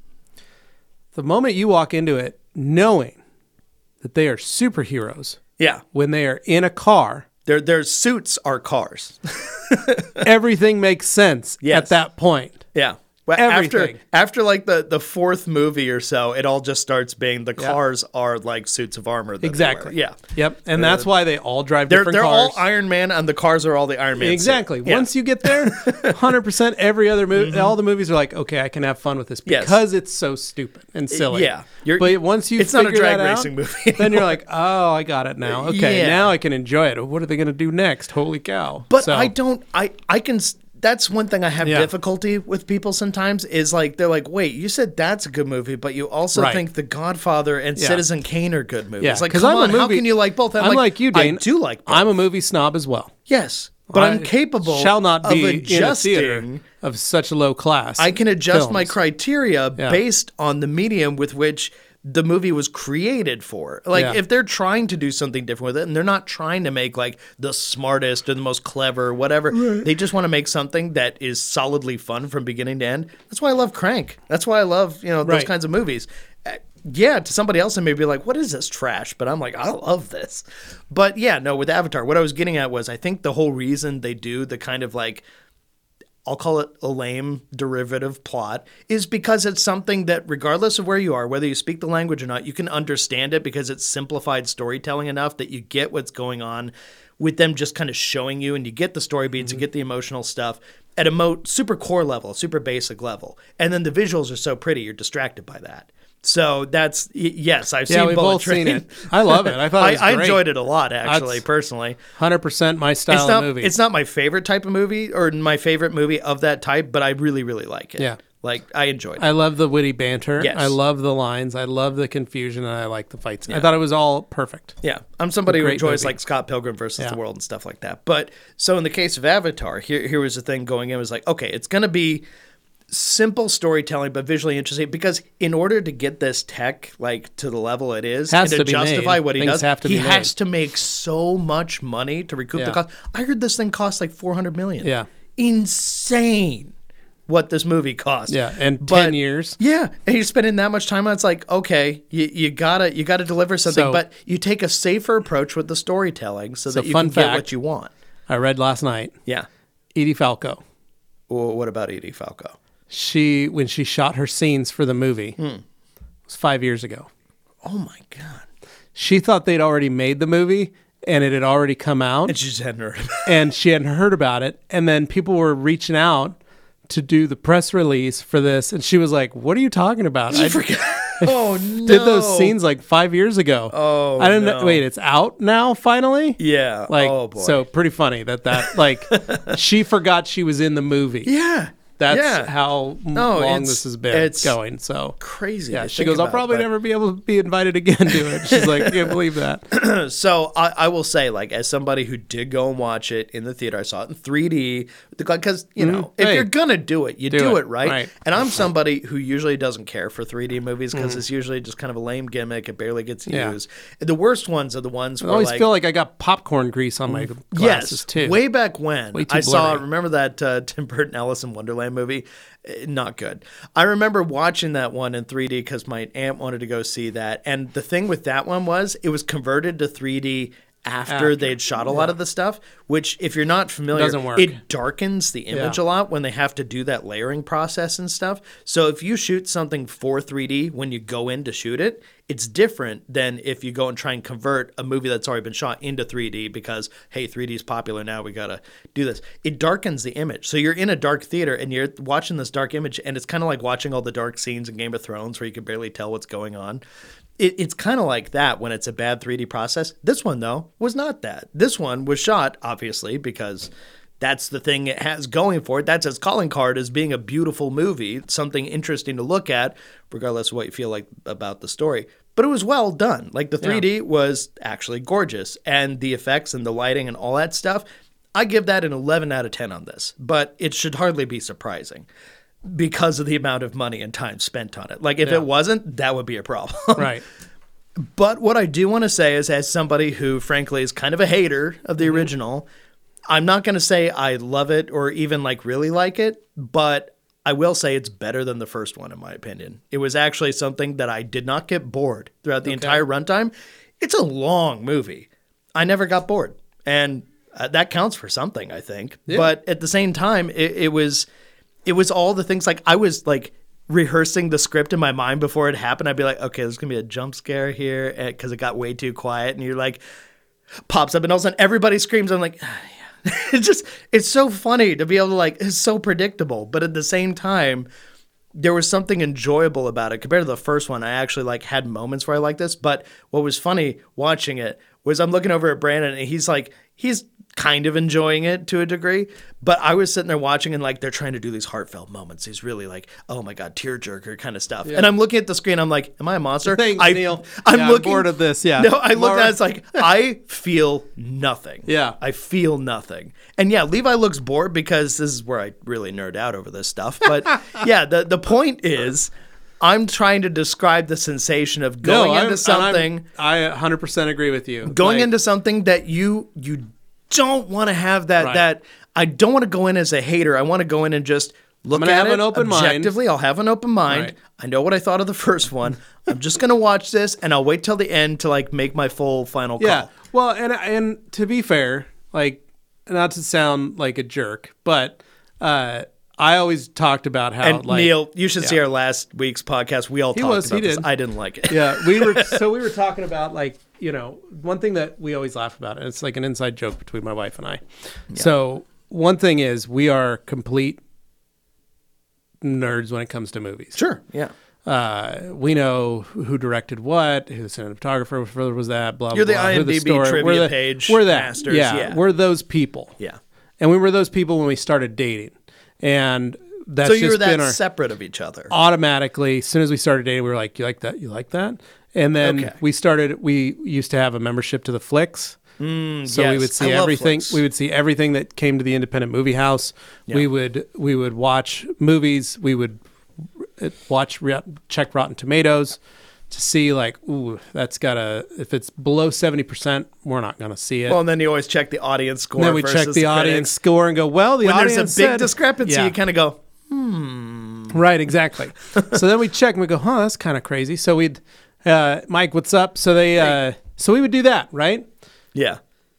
The moment you walk into it, knowing that they are superheroes. Yeah. When they are in a car. Their suits are cars. Everything makes sense at that point. Yeah. Everything. After like the fourth movie or so, it all just starts being the cars are like suits of armor. Exactly. Yeah. Yep. And that's why they all drive different cars. They're all cars. Iron Man, and the cars are all the Iron Man. Exactly. Once you get there, 100% every other movie, all the movies are like, okay, I can have fun with this because it's so stupid and silly. Yeah. But once you it's not a drag racing movie. Then you're like, oh, I got it now. Okay, now I can enjoy it. What are they going to do next? Holy cow. But I can. That's one thing I have difficulty with people sometimes is like, they're like, wait, you said that's a good movie, but you also think The Godfather and Citizen Kane are good movies. Yeah. Like, come on, how can you like both? I'm like you, Dane. I do like both. I'm a movie snob as well. Yes, but I'm capable shall not be of adjusting in a theater of such low class. I can adjust my criteria based on the medium with which the movie was created for. Like, if they're trying to do something different with it, and they're not trying to make like the smartest or the most clever or whatever, they just want to make something that is solidly fun from beginning to end. That's why I love Crank. That's why I love, those kinds of movies. To somebody else, I may be like, what is this trash? But I'm like, I love this. But with Avatar, what I was getting at was, I think the whole reason they do the kind of like, I'll call it a lame derivative plot, is because it's something that regardless of where you are, whether you speak the language or not, you can understand it because it's simplified storytelling enough that you get what's going on with them just kind of showing you, and you get the story beats, you get the emotional stuff at a super core level, super basic level. And then the visuals are so pretty, you're distracted by that. So that's, I've seen we've Bullet both Train. seen it. I love it. I thought it was I great. enjoyed it a lot, actually, personally. 100% my style of movie. It's not my favorite type of movie or my favorite movie of that type, but I really, really like it. Yeah. Like, I enjoyed it. I love the witty banter. Yes. I love the lines. I love the confusion, and I like the fights. Yeah. I thought it was all perfect. Yeah, I'm somebody who Great enjoys movie. like Scott Pilgrim versus Yeah. the World and stuff like that. But so in the case of Avatar, here was the thing going in was like, okay, it's going to be simple storytelling but visually interesting, because in order to get this tech like to the level it is Has and to to be made. justify what he Things does, have to he be has made. to make so much money to recoup the Yeah. cost. I heard this thing cost like $400 million. Yeah. Insane what this movie cost. Yeah, and But- 10 years. Yeah, and you're spending that much time on it. It's like, okay, you gotta deliver something, So- but you take a safer approach with the storytelling so that you fun can get fact. what you want. I read last night, Yeah. Edie Falco. Well, what about Edie Falco? When she shot her scenes for the movie, it was 5 years ago. Oh my god! She thought they'd already made the movie and it had already come out, And she just hadn't heard. and she hadn't heard about it. And then people were reaching out to do the press release for this, and she was like, "What are you talking about? I Oh no! did those scenes like 5 years ago. Oh, I didn't no. know. Wait, it's out now finally." Yeah. Like, oh boy. so pretty funny that like she forgot she was in the movie. yeah. That's yeah. how long it's- this has been it's going. So crazy. yeah, to she think goes, "I'll about, probably but- never be able to be invited again to it." She's like, "I can't believe that." So I will say, like, as somebody who did go and watch it in the theater, I saw it in 3D because you know if Hey. you're gonna do it, you do it, it right? right. And I'm somebody who usually doesn't care for 3D movies because Mm-hmm. it's usually just kind of a lame gimmick. It barely gets Yeah. used. The worst ones are the ones I where always like feel like I got popcorn grease on my glasses too. way back when Way too I saw. blurry. Remember that Tim Burton Alice in Wonderland movie? Not good. I remember watching that one in 3D because my aunt wanted to go see that. And the thing with that one was it was converted to 3D after they'd shot a lot of the stuff, which if you're not familiar, Doesn't work. it darkens the image Yeah. a lot when they have to do that layering process and stuff. So if you shoot something for 3D when you go in to shoot it, it's different than if you go and try and convert a movie that's already been shot into 3D because, hey, 3D is popular now, we got to do this. It darkens the image. So you're in a dark theater and you're watching this dark image, and it's kind of like watching all the dark scenes in Game of Thrones where you can barely tell what's going on. It's kind of like that when it's a bad 3D process. This one, though, was not that. This one was shot, obviously, because that's the thing it has going for it. That's its calling card as being a beautiful movie, something interesting to look at, regardless of what you feel like about the story. But it was well done. Like the 3D was actually gorgeous, and the effects and the lighting and all that stuff, I give that an 11 out of 10 on this. But it should hardly be surprising because of the amount of money and time spent on it. Like if it wasn't, that would be a problem. Right. But what I do want to say is, as somebody who, frankly, is kind of a hater of the original, I'm not going to say I love it or even like really like it, but I will say it's better than the first one, in my opinion. It was actually something that I did not get bored throughout the entire runtime. It's a long movie. I never got bored. And that counts for something, I think. Yeah. But at the same time, it was all the things, like I was like rehearsing the script in my mind before it happened. I'd be like, okay, there's gonna be a jump scare here because it got way too quiet, and you're like, pops up, and all of a sudden everybody screams. I'm like, yeah. It's so funny to be able to like, it's so predictable, but at the same time, there was something enjoyable about it compared to the first one. I actually like had moments where I liked this, but what was funny watching it was I'm looking over at Brandon, and he's kind of enjoying it to a degree, but I was sitting there watching, and like they're trying to do these heartfelt moments, these really like, oh my god, tearjerker kind of stuff. And I'm looking at the screen, I'm like, am I a monster? Thanks, Neil. I'm I'm bored of this. Yeah. No, I looked Laura- at it, it's like I feel nothing. Yeah. I feel nothing. And yeah, Levi looks bored because this is where I really nerd out over this stuff. But yeah, the point is, I'm trying to describe the sensation of going into something. I 100% agree with you. Going Like, into something that you don't want to have that Right. that I don't want to go in as a hater. I want to go in and just look gonna at have it an open mind. objectively. I'll have an open mind. Right. I know what I thought of the first one. I'm just gonna watch this, and I'll wait till the end to like make my full final call. Yeah. Well, and to be fair, like, not to sound like a jerk, but I always talked about how And like Neil, you should see our last week's podcast. We all talked about this. did. I didn't like it. yeah, we were talking about like, you know, one thing that we always laugh about, and it's like an inside joke between my wife and I. So one thing is we are complete nerds when it comes to movies. Sure. Yeah. We know who directed what, who the cinematographer was that, blah, You're the blah, who IMDb story- trivia we're the- page We're that. masters, Yeah, yeah. we're those people. Yeah. And we were those people when we started dating. And that's So you just were that been our separate of each other. automatically. As soon as we started dating, we were like, "You like that? You like that?" And then Okay. we used to have a membership to the Flicks. So we yes. would see I love everything. Flicks. We would see everything that came to the independent movie house. Yeah. We would watch movies. We would check Rotten Tomatoes to see like, ooh, that's if it's below 70%, we're not going to see it. Well, and then you always check the audience score. And then we check versus the audience critics. score and go, well, the When audience there's a big said, discrepancy, Yeah. you kind of go, Right, exactly. So then we check and we go, huh, that's kind of crazy. So we'd, Mike, what's up? So so we would do that, right? yeah,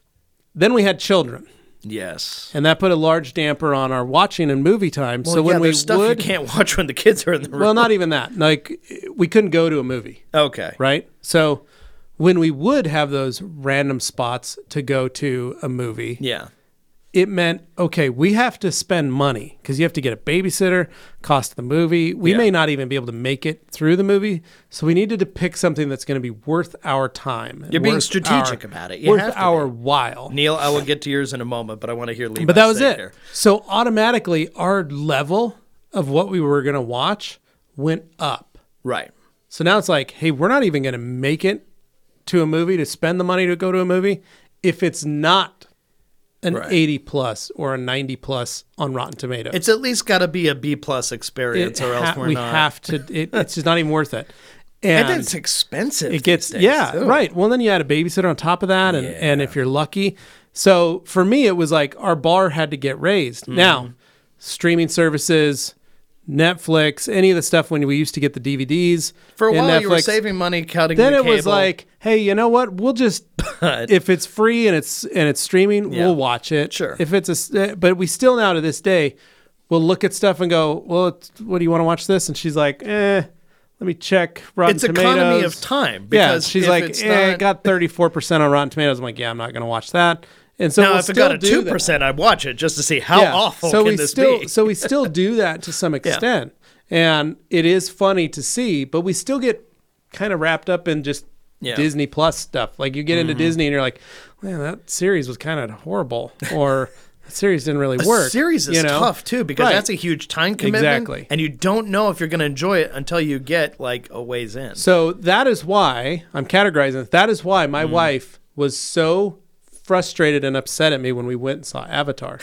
Then we had children, yes. and that put a large damper on our watching and movie time. Well, so when yeah, we there's stuff would, you can't watch when the kids are in the room. well, not even that. Like we couldn't go to a movie, Okay. right? So when we would have those random spots to go to a movie, Yeah. it meant, okay, we have to spend money because you have to get a babysitter, cost of the movie. We Yeah. may not even be able to make it through the movie. So we needed to pick something that's going to be worth our time. and You're being worth strategic about it. You worth have to our be. while. Neil, I will get to yours in a moment, but I want to hear Levi But that was say it. here. So automatically our level of what we were going to watch went up. Right. So now it's like, hey, we're not even going to make it to a movie to spend the money to go to a movie if it's not an Right. 80 plus or a 90 plus on Rotten Tomatoes. It's at least got to be a B+ experience, or else we're we not. have to. It's just not even worth it. And And it's expensive. it gets these days, too. right. Well, then you add a babysitter on top of that, and if you're lucky. So for me, it was like our bar had to get raised. Mm-hmm. Now, streaming services, Netflix, any of the stuff when we used to get the DVDs For a in while, you were Netflix, saving money counting then the it was cable. like, hey, you know what? We'll just if it's free and it's streaming, Yeah. we'll watch it. Sure. If it's but we still now to this day, we'll look at stuff and go, well, what do you want to watch this? And she's like, let me check Rotten it's Tomatoes. economy of time. Yeah, Because she's if like, it's it not, got 34% on Rotten Tomatoes. I'm like, yeah, I'm not going to watch that. And so now we'll if it still got a do that. 2%, I'd watch it just to see how awful so can we this still, be. So we still do that to some extent. And it is funny to see, but we still get kind of wrapped up in just Yeah. Disney Plus stuff. Like you get into Disney and you're like, man, that series was kind of horrible. Or that series didn't really work. A series is you know? tough too because Right. that's a huge time commitment. Exactly. And you don't know if you're going to enjoy it until you get like a ways in. So that is why I'm categorizing it. That is why my wife was so frustrated and upset at me when we went and saw Avatar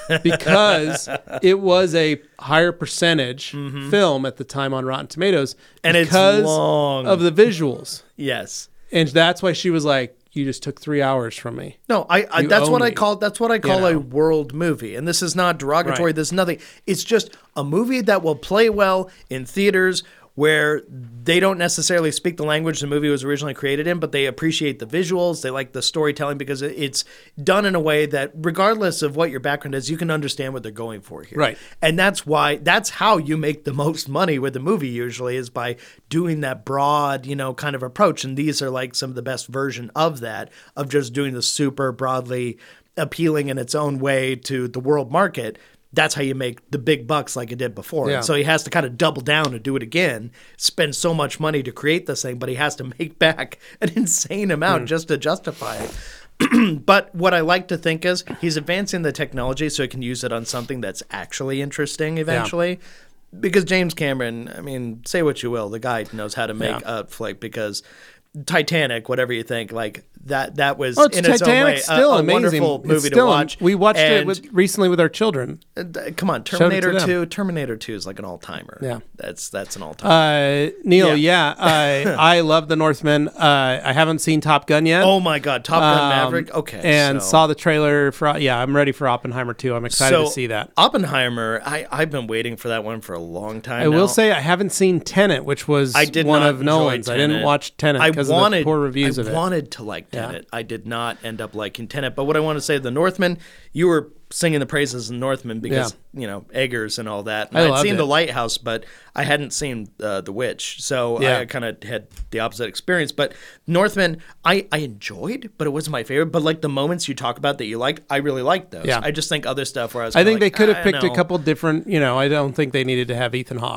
because it was a higher percentage film at the time on Rotten Tomatoes And it's because long. of the visuals. Yes. And that's why she was like, you just took 3 hours from me. No, I You that's owe what I me. call know? a world movie. And this is not derogatory. Right. This is nothing. It's just a movie that will play well in theaters where they don't necessarily speak the language the movie was originally created in, but they appreciate the visuals. They like the storytelling because it's done in a way that regardless of what your background is, you can understand what they're going for here. Right. And that's how you make the most money with the movie usually is by doing that broad, kind of approach. And these are like some of the best version of that, of just doing the super broadly appealing in its own way to the world market. That's how you make the big bucks like it did before. Yeah. And so he has to kind of double down and do it again, spend so much money to create this thing, but he has to make back an insane amount just to justify it. But what I like to think is he's advancing the technology so he can use it on something that's actually interesting eventually. Because James Cameron, I mean, say what you will, the guy knows how to make a flick because Titanic, whatever you think, like that was in its own way still a amazing. wonderful movie It's to still watch. We watched And it recently with our children. Come on, Showed it to Terminator them. 2. Terminator 2 is like an all-timer. Yeah. That's an all-timer. Neil, Yeah. I love The Northman. I haven't seen Top Gun yet. Oh my God, Top Gun Maverick. Okay, And so- saw the trailer for. Yeah, I'm ready for Oppenheimer too. I'm excited to see that. Oppenheimer, I've been waiting for that one for a long time. I will say I haven't seen Tenet, which was I did one not of enjoy Nolan's. I didn't Tenet. watch Tenet because of the poor reviews of it. I wanted to like Tenet. I did not end up liking Tenet. But what I want to say, The Northman, you were singing the praises of The Northman because, Eggers and all that. And I I'd loved seen it. The Lighthouse, but I hadn't seen The Witch. So Yeah. I kind of had the opposite experience. But Northman, I enjoyed, but it wasn't my favorite. But like the moments you talk about that you liked, I really liked those. Yeah. I just think other stuff where I was I kinda think they like, could have I picked a know. couple different. I don't think they needed to have Ethan Hawke.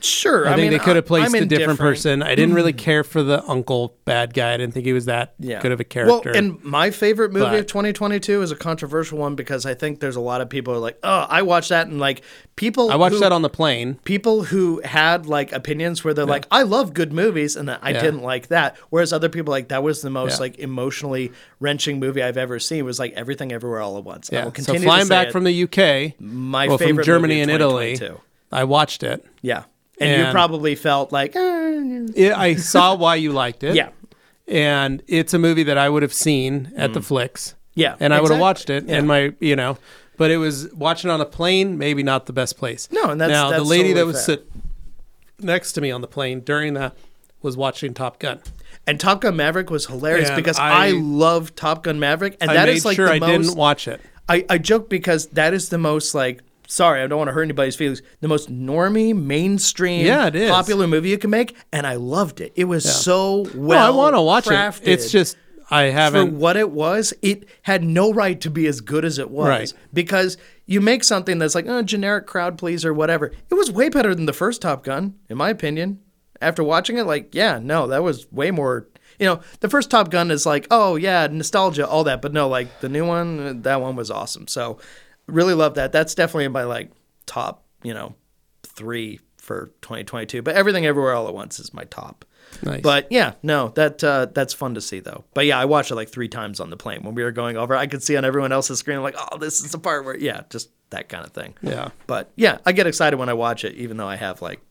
Sure. I think they could have placed I'm a different indifferent. person. I didn't really care for the uncle bad guy. I didn't think he was that good of a character. Well, and my favorite movie But- of 2022 is a controversial one because I think there's a lot of people who are like, oh, I watched that, and like people. I watched that on the plane. People who had like opinions where they're like, I love good movies, and I didn't like that. Whereas other people like that was the most like emotionally wrenching movie I've ever seen. It was like Everything Everywhere All at Once. I Yeah. will So continue flying to say back it, from the UK, my well, favorite from Germany movie of and Italy, 2022. I watched it. Yeah, and you probably felt like, I saw why you liked it. yeah, And it's a movie that I would have seen at the flicks. yeah, And I would have exactly. watched it Yeah. and but it was watching on a plane, maybe not the best place. No, and that's now the that's lady that totally was fair. sit next to me on the plane during that was watching Top Gun. And Top Gun Maverick was hilarious And because I I love Top Gun Maverick, and I that made is like sure the I most. didn't watch it. I joke because that is the most like. Sorry, I don't want to hurt anybody's feelings. The most normie, mainstream, Yeah, it is. popular movie you can make, and I loved it. It was so well. Well, I want to watch crafted. it. It's just I For haven't. what it was, it had no right to be as good as it was. Right. Because you make something that's like, generic crowd pleaser, whatever. It was way better than the first Top Gun, in my opinion. After watching it, that was way more. The first Top Gun is like, oh, yeah, nostalgia, all that. But no, like, the new one, that one was awesome. So, really love that. That's definitely in my, like, top, 3 for 2022. But Everything Everywhere All at Once is my top. Nice. But yeah, no, that's fun to see though. But yeah, I watched it like 3 times on the plane when we were going over. I could see on everyone else's screen like, oh, this is the part where just that kind of thing. Yeah. But yeah, I get excited when I watch it, even though I have like,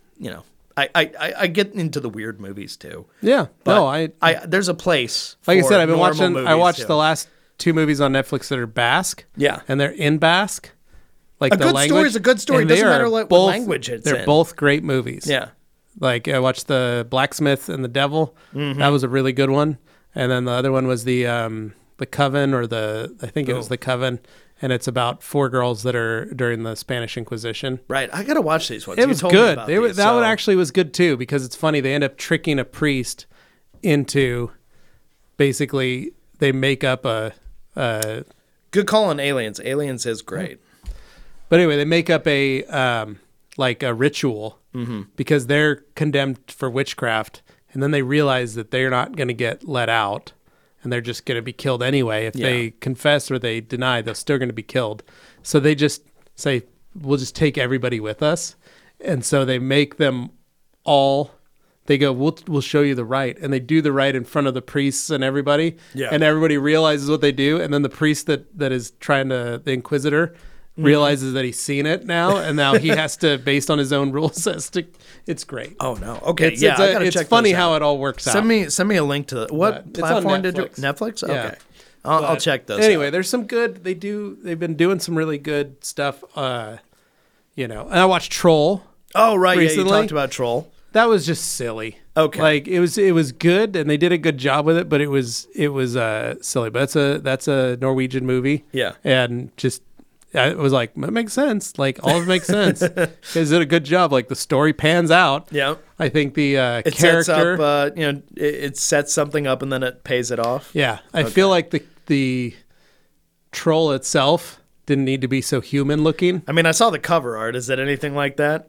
I get into the weird movies too. Yeah. But No, I there's a place. like I for said, I've been normal watching. I movies, watched too. the last 2 movies on Netflix that are Basque. Yeah. And they're in Basque. Like A the good language. story is a good story. And Doesn't they matter are what both- language it's They're in. both great movies. Yeah. Like I watched the Blacksmith and the Devil. Mm-hmm. That was a really good one. And then the other one was the Coven I think it was the Coven, and it's about 4 girls that are during the Spanish Inquisition. Right. I gotta watch these ones. It You was told me good. about That these, one so- actually was good too because it's funny. They end up tricking a priest into basically they make up a Good call on Aliens. Aliens is great. But anyway, they make up a like a ritual because they're condemned for witchcraft, and then they realize that they're not going to get let out, and they're just going to be killed anyway. If they confess or they deny, they're still going to be killed. So they just say, "We'll just take everybody with us," and so they make them all. They go, we'll show you the rite, and they do the rite in front of the priests and everybody, and everybody realizes what they do, and then the priest that is trying to, the Inquisitor, realizes that he's seen it now, and now he has to, based on his own rules, it's great. Oh no. Okay. It's, I gotta it's check funny those how out. it all works out. Send me a link to what It's on platform did you Netflix. Netflix? Yeah. Okay. I'll check those. Anyway, out. there's some good. They've been doing some really good stuff. And I watched Troll. Oh right, yeah, recently. you talked about Troll. That was just silly. Okay. Like it was good, and they did a good job with it, but it was silly. But that's a Norwegian movie. Yeah. And just it was like that makes sense. Like all of it makes sense. They did a good job. Like the story pans out. Yeah. I think the It character. sets up, it sets something up and then it pays it off. Yeah, I feel like the troll itself didn't need to be so human looking. I mean, I saw the cover art. Is it anything like that?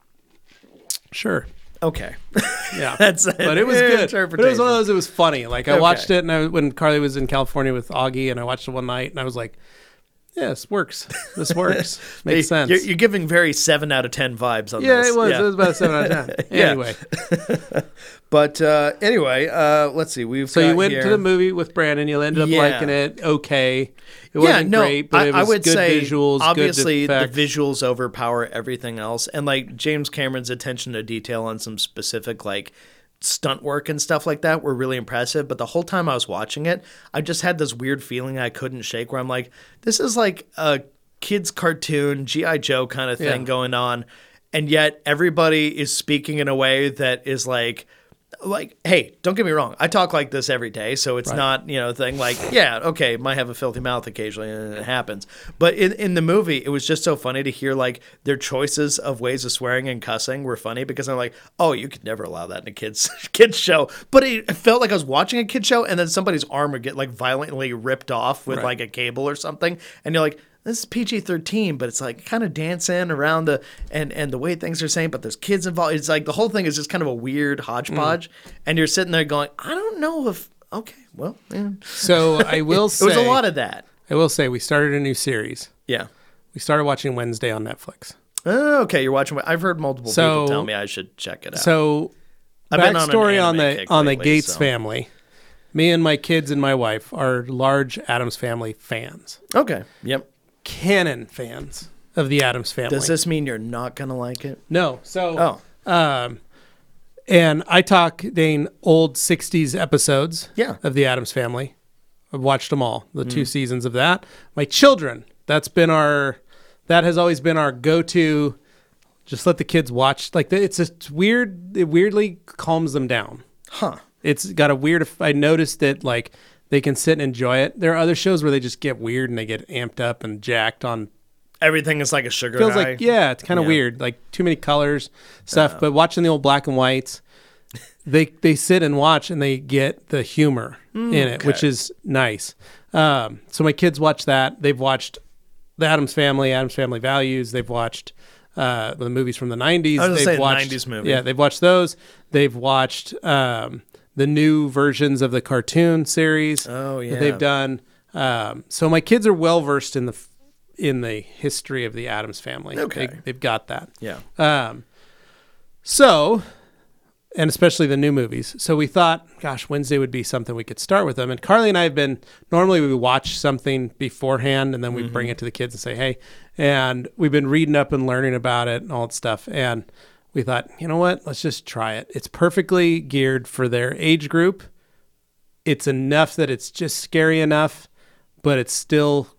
Sure. Okay. Yeah. That's But it was good. But it was one of those. It was funny. Like I Okay. watched it, and when Carly was in California with Augie, and I watched it one night, and I was like, "Yeah, this works. This works. Makes sense." You're giving very 7 out of 10 vibes on yeah, this. it was. It was about 7 out of 10. Yeah. Anyway, But anyway, let's see. so you went to the movie with Brandon. You ended up Yeah. liking it. Okay. It wasn't great, but it was I would good say visuals. obviously good the effects. visuals overpower everything else, and like James Cameron's attention to detail on some specific like stunt work and stuff like that were really impressive. But the whole time I was watching it, I just had this weird feeling I couldn't shake, where I'm like, this is like a kid's cartoon G.I. Joe kind of thing going on, and yet everybody is speaking in a way that is like, hey, don't get me wrong, I talk like this every day, so it's not, a thing like, yeah, okay, might have a filthy mouth occasionally, and it happens. But in the movie, it was just so funny to hear, like, their choices of ways of swearing and cussing were funny, because I'm like, oh, you could never allow that in a kid's show. But it felt like I was watching a kid's show, and then somebody's arm would get, like, violently ripped off with, like, a cable or something, and you're like, this is PG-13, but it's like kind of dancing around and the way things are saying, but there's kids involved. It's like the whole thing is just kind of a weird hodgepodge, and you're sitting there going, I don't know if okay, well, yeah. So I will say it was a lot of that. I will say we started a new series. Yeah. We started watching Wednesday on Netflix. Oh, okay, you're watching. I've heard multiple people tell me I should check it out. So, backstory on the Gates family. Me and my kids and my wife are large Addams Family fans. Okay. Yep. Canon fans of the Addams Family. Does this mean you're not gonna like it? No. So, and I talk Dane old '60s episodes. Of the Addams Family. I've watched them all, the 2 seasons of that. My children. That has always been our go-to. Just let the kids watch. Like it's weird. It weirdly calms them down. Huh. It's got a weird. I noticed that like they can sit and enjoy it. There are other shows where they just get weird and they get amped up and jacked on. Everything is like a sugar Feels high. like it's kind of weird. Like too many colors, stuff. But watching the old black and whites, they sit and watch and they get the humor in it, which is nice. So my kids watch that. They've watched the Addams Family Values. They've watched the movies from the 90s. They've watched 90s movie. Yeah, they've watched those. They've watched the new versions of the cartoon series that they've done. So my kids are well versed in the history of the Addams Family. Okay. They've got that. Yeah. So, and especially the new movies. So we thought, gosh, Wednesday would be something we could start with them. And Carly and I have normally we watch something beforehand and then we bring it to the kids and say, hey, and we've been reading up and learning about it and all that stuff. And we thought, you know what, let's just try it. It's perfectly geared for their age group. It's enough that it's just scary enough, but it's still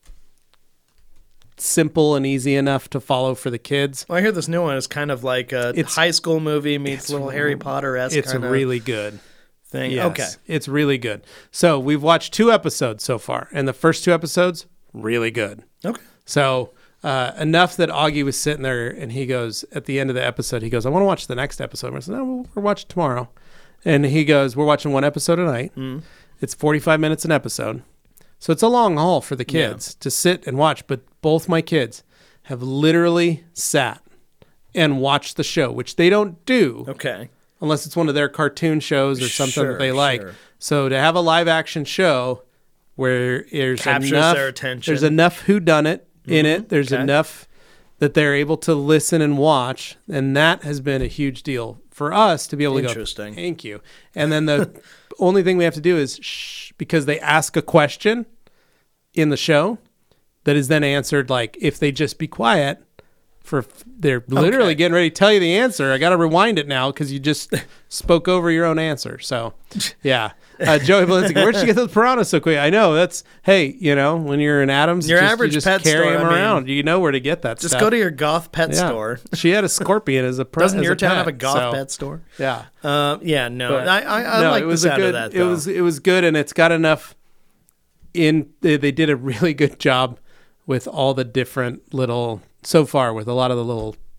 simple and easy enough to follow for the kids. Well, I hear this new one is kind of like a high school movie meets little Harry Potter-esque. It's really good thing. Yes, okay, it's really good. So we've watched 2 episodes so far, and the first 2 episodes really good. Okay. So enough that Augie was sitting there, and he goes at the end of the episode, he goes, "I want to watch the next episode." And I said, "No, we're watching tomorrow." And he goes, "We're watching 1 episode a night. It's 45 minutes an episode." So it's a long haul for the kids to sit and watch, but both my kids have literally sat and watched the show, which they don't do unless it's one of their cartoon shows or something that they like. So to have a live action show where captures their attention. There's enough whodunit in it. There's enough that they're able to listen and watch, and that has been a huge deal for us to be able to go, thank you. And then the only thing we have to do is shh, because they ask a question in the show that is then answered, like if they just be quiet they're literally getting ready to tell you the answer. I got to rewind it now because you just spoke over your own answer. So yeah. Joey Valencia, where'd you get those piranhas so quick? I know hey, when you're in Adams, your average you just pet carry store, them around. You know where to get that just stuff. Go to your goth pet store. She had a scorpion as a Doesn't your town pet, have a goth pet store? Yeah. Yeah, no. I like the sound of that, though. It was good, and it's got enough in. They did a really good job with all the different little, so far, with a lot of the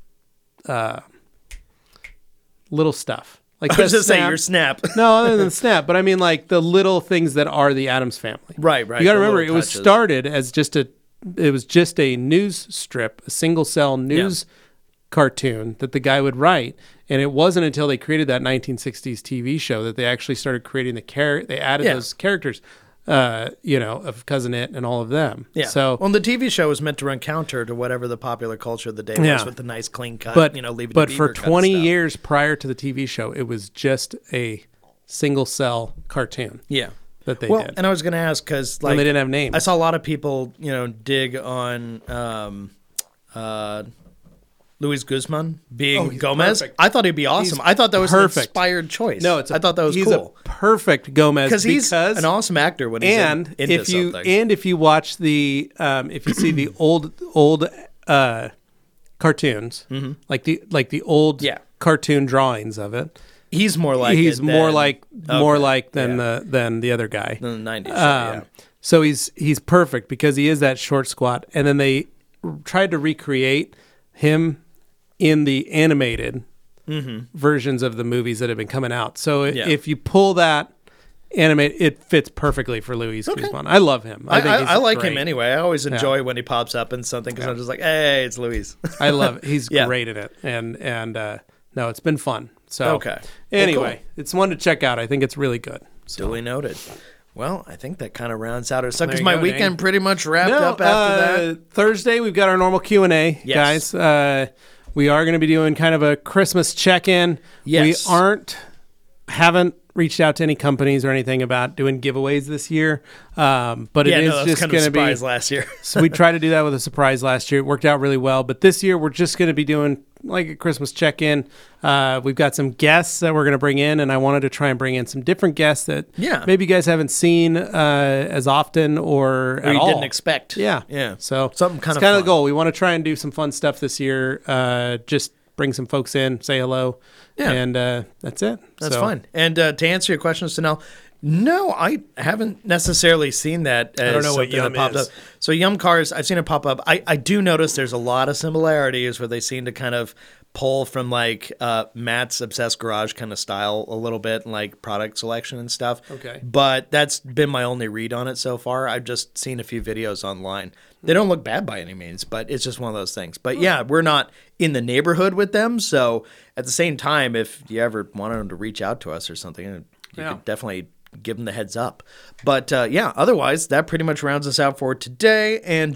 little stuff. Like I was just saying your Snap. No, other than Snap, but I mean like the little things that are the Addams Family. Right. You got to remember, it was started as just a news strip, a single cell news cartoon that the guy would write, and it wasn't until they created that 1960s TV show that they actually started creating they added those characters. Of Cousin It and all of them. Yeah. So, the TV show was meant to run counter to whatever the popular culture of the day was, with the nice clean cut. But for 20 years prior to the TV show, it was just a single cell cartoon. Yeah. That they did. And I was going to ask because they didn't have names. I saw a lot of people, dig on Luis Guzman being Gomez. Perfect. I thought he'd be awesome. I thought that was an inspired choice. No, I thought that was he's cool. A perfect Gomez because he's an awesome actor when he's into something. And if you watch if you see the old cartoons, like the old cartoon drawings of it, he's more like than the other guy than the 90s. Yeah. So he's perfect because he is that short squat, and then they tried to recreate him in the animated versions of the movies that have been coming out. So if you pull that animate. It fits perfectly for Luis Guzman. I love him. I think he's I like great. him anyway. I always enjoy when he pops up in something because I'm just like, hey, it's Luis. I love it. He's great in it. And no, it's been fun. So Okay. Anyway, Cool. it's one to check out. I think it's really good. So. Duly noted. Well, I think that kind of rounds out our stuff because you my go, weekend Dane. pretty much wrapped up after that. Thursday, we've got our normal Q&A, Yes. guys. We are going to be doing kind of a Christmas check-in. Yes. We haven't reached out to any companies or anything about doing giveaways this year. But it is that's just kind going of to be surprise last year. So we tried to do that with a surprise last year. It worked out really well. But this year, we're just going to be doing like a Christmas check-in. We've got some guests that we're going to bring in, and I wanted to try and bring in some different guests that maybe you guys haven't seen as often or at you all. didn't expect. Yeah. Yeah. So Something kind it's of kind of fun. the goal. We want to try and do some fun stuff this year. Just bring some folks in, say hello, and that's it. That's So- fun. And to answer your question, Sanel, no, I haven't necessarily seen that. As don't know what something that Yum popped is. up. So Yum Cars, I've seen it pop up. I do notice there's a lot of similarities where they seem to kind of pull from like Matt's Obsessed Garage kind of style a little bit, and like product selection and stuff. Okay. But that's been my only read on it so far. I've just seen a few videos online. They don't look bad by any means, but it's just one of those things. But yeah, we're not in the neighborhood with them. So at the same time, if you ever wanted them to reach out to us or something, you could definitely give them the heads up. But otherwise, that pretty much rounds us out for today. And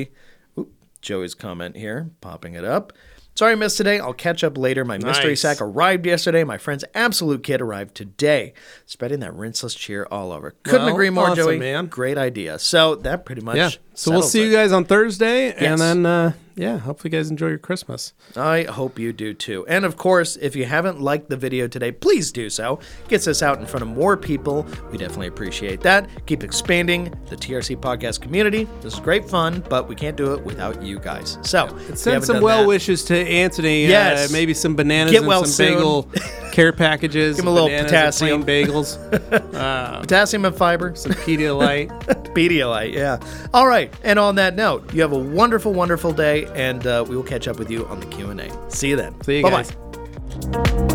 Joey's comment here, popping it up. Sorry I missed today. I'll catch up later. My mystery Nice. sack arrived yesterday. My friend's Absolute Kit arrived today. Spreading that rinseless cheer all over. Couldn't Well, agree more, awesome, Joey. man. Great idea. So that pretty much So we'll settles see it. you guys on Thursday, Yes. and then hopefully you guys enjoy your Christmas. I hope you do too. And of course, if you haven't liked the video today, please do so. Gets us out in front of more people. We definitely appreciate that. Keep expanding the TRC podcast community. This is great fun, but we can't do it without you guys. So if you Send haven't some done well that, wishes to Anthony. Yes. Maybe some bananas Get and well some soon. bagel care packages. Give him a little bananas potassium. and plain bagels. potassium and fiber. Some Pedialyte. Pedialyte, yeah. All right. And on that note, you have a wonderful, wonderful day, and we will catch up with you on the Q&A. See you then. See you Bye-bye. guys.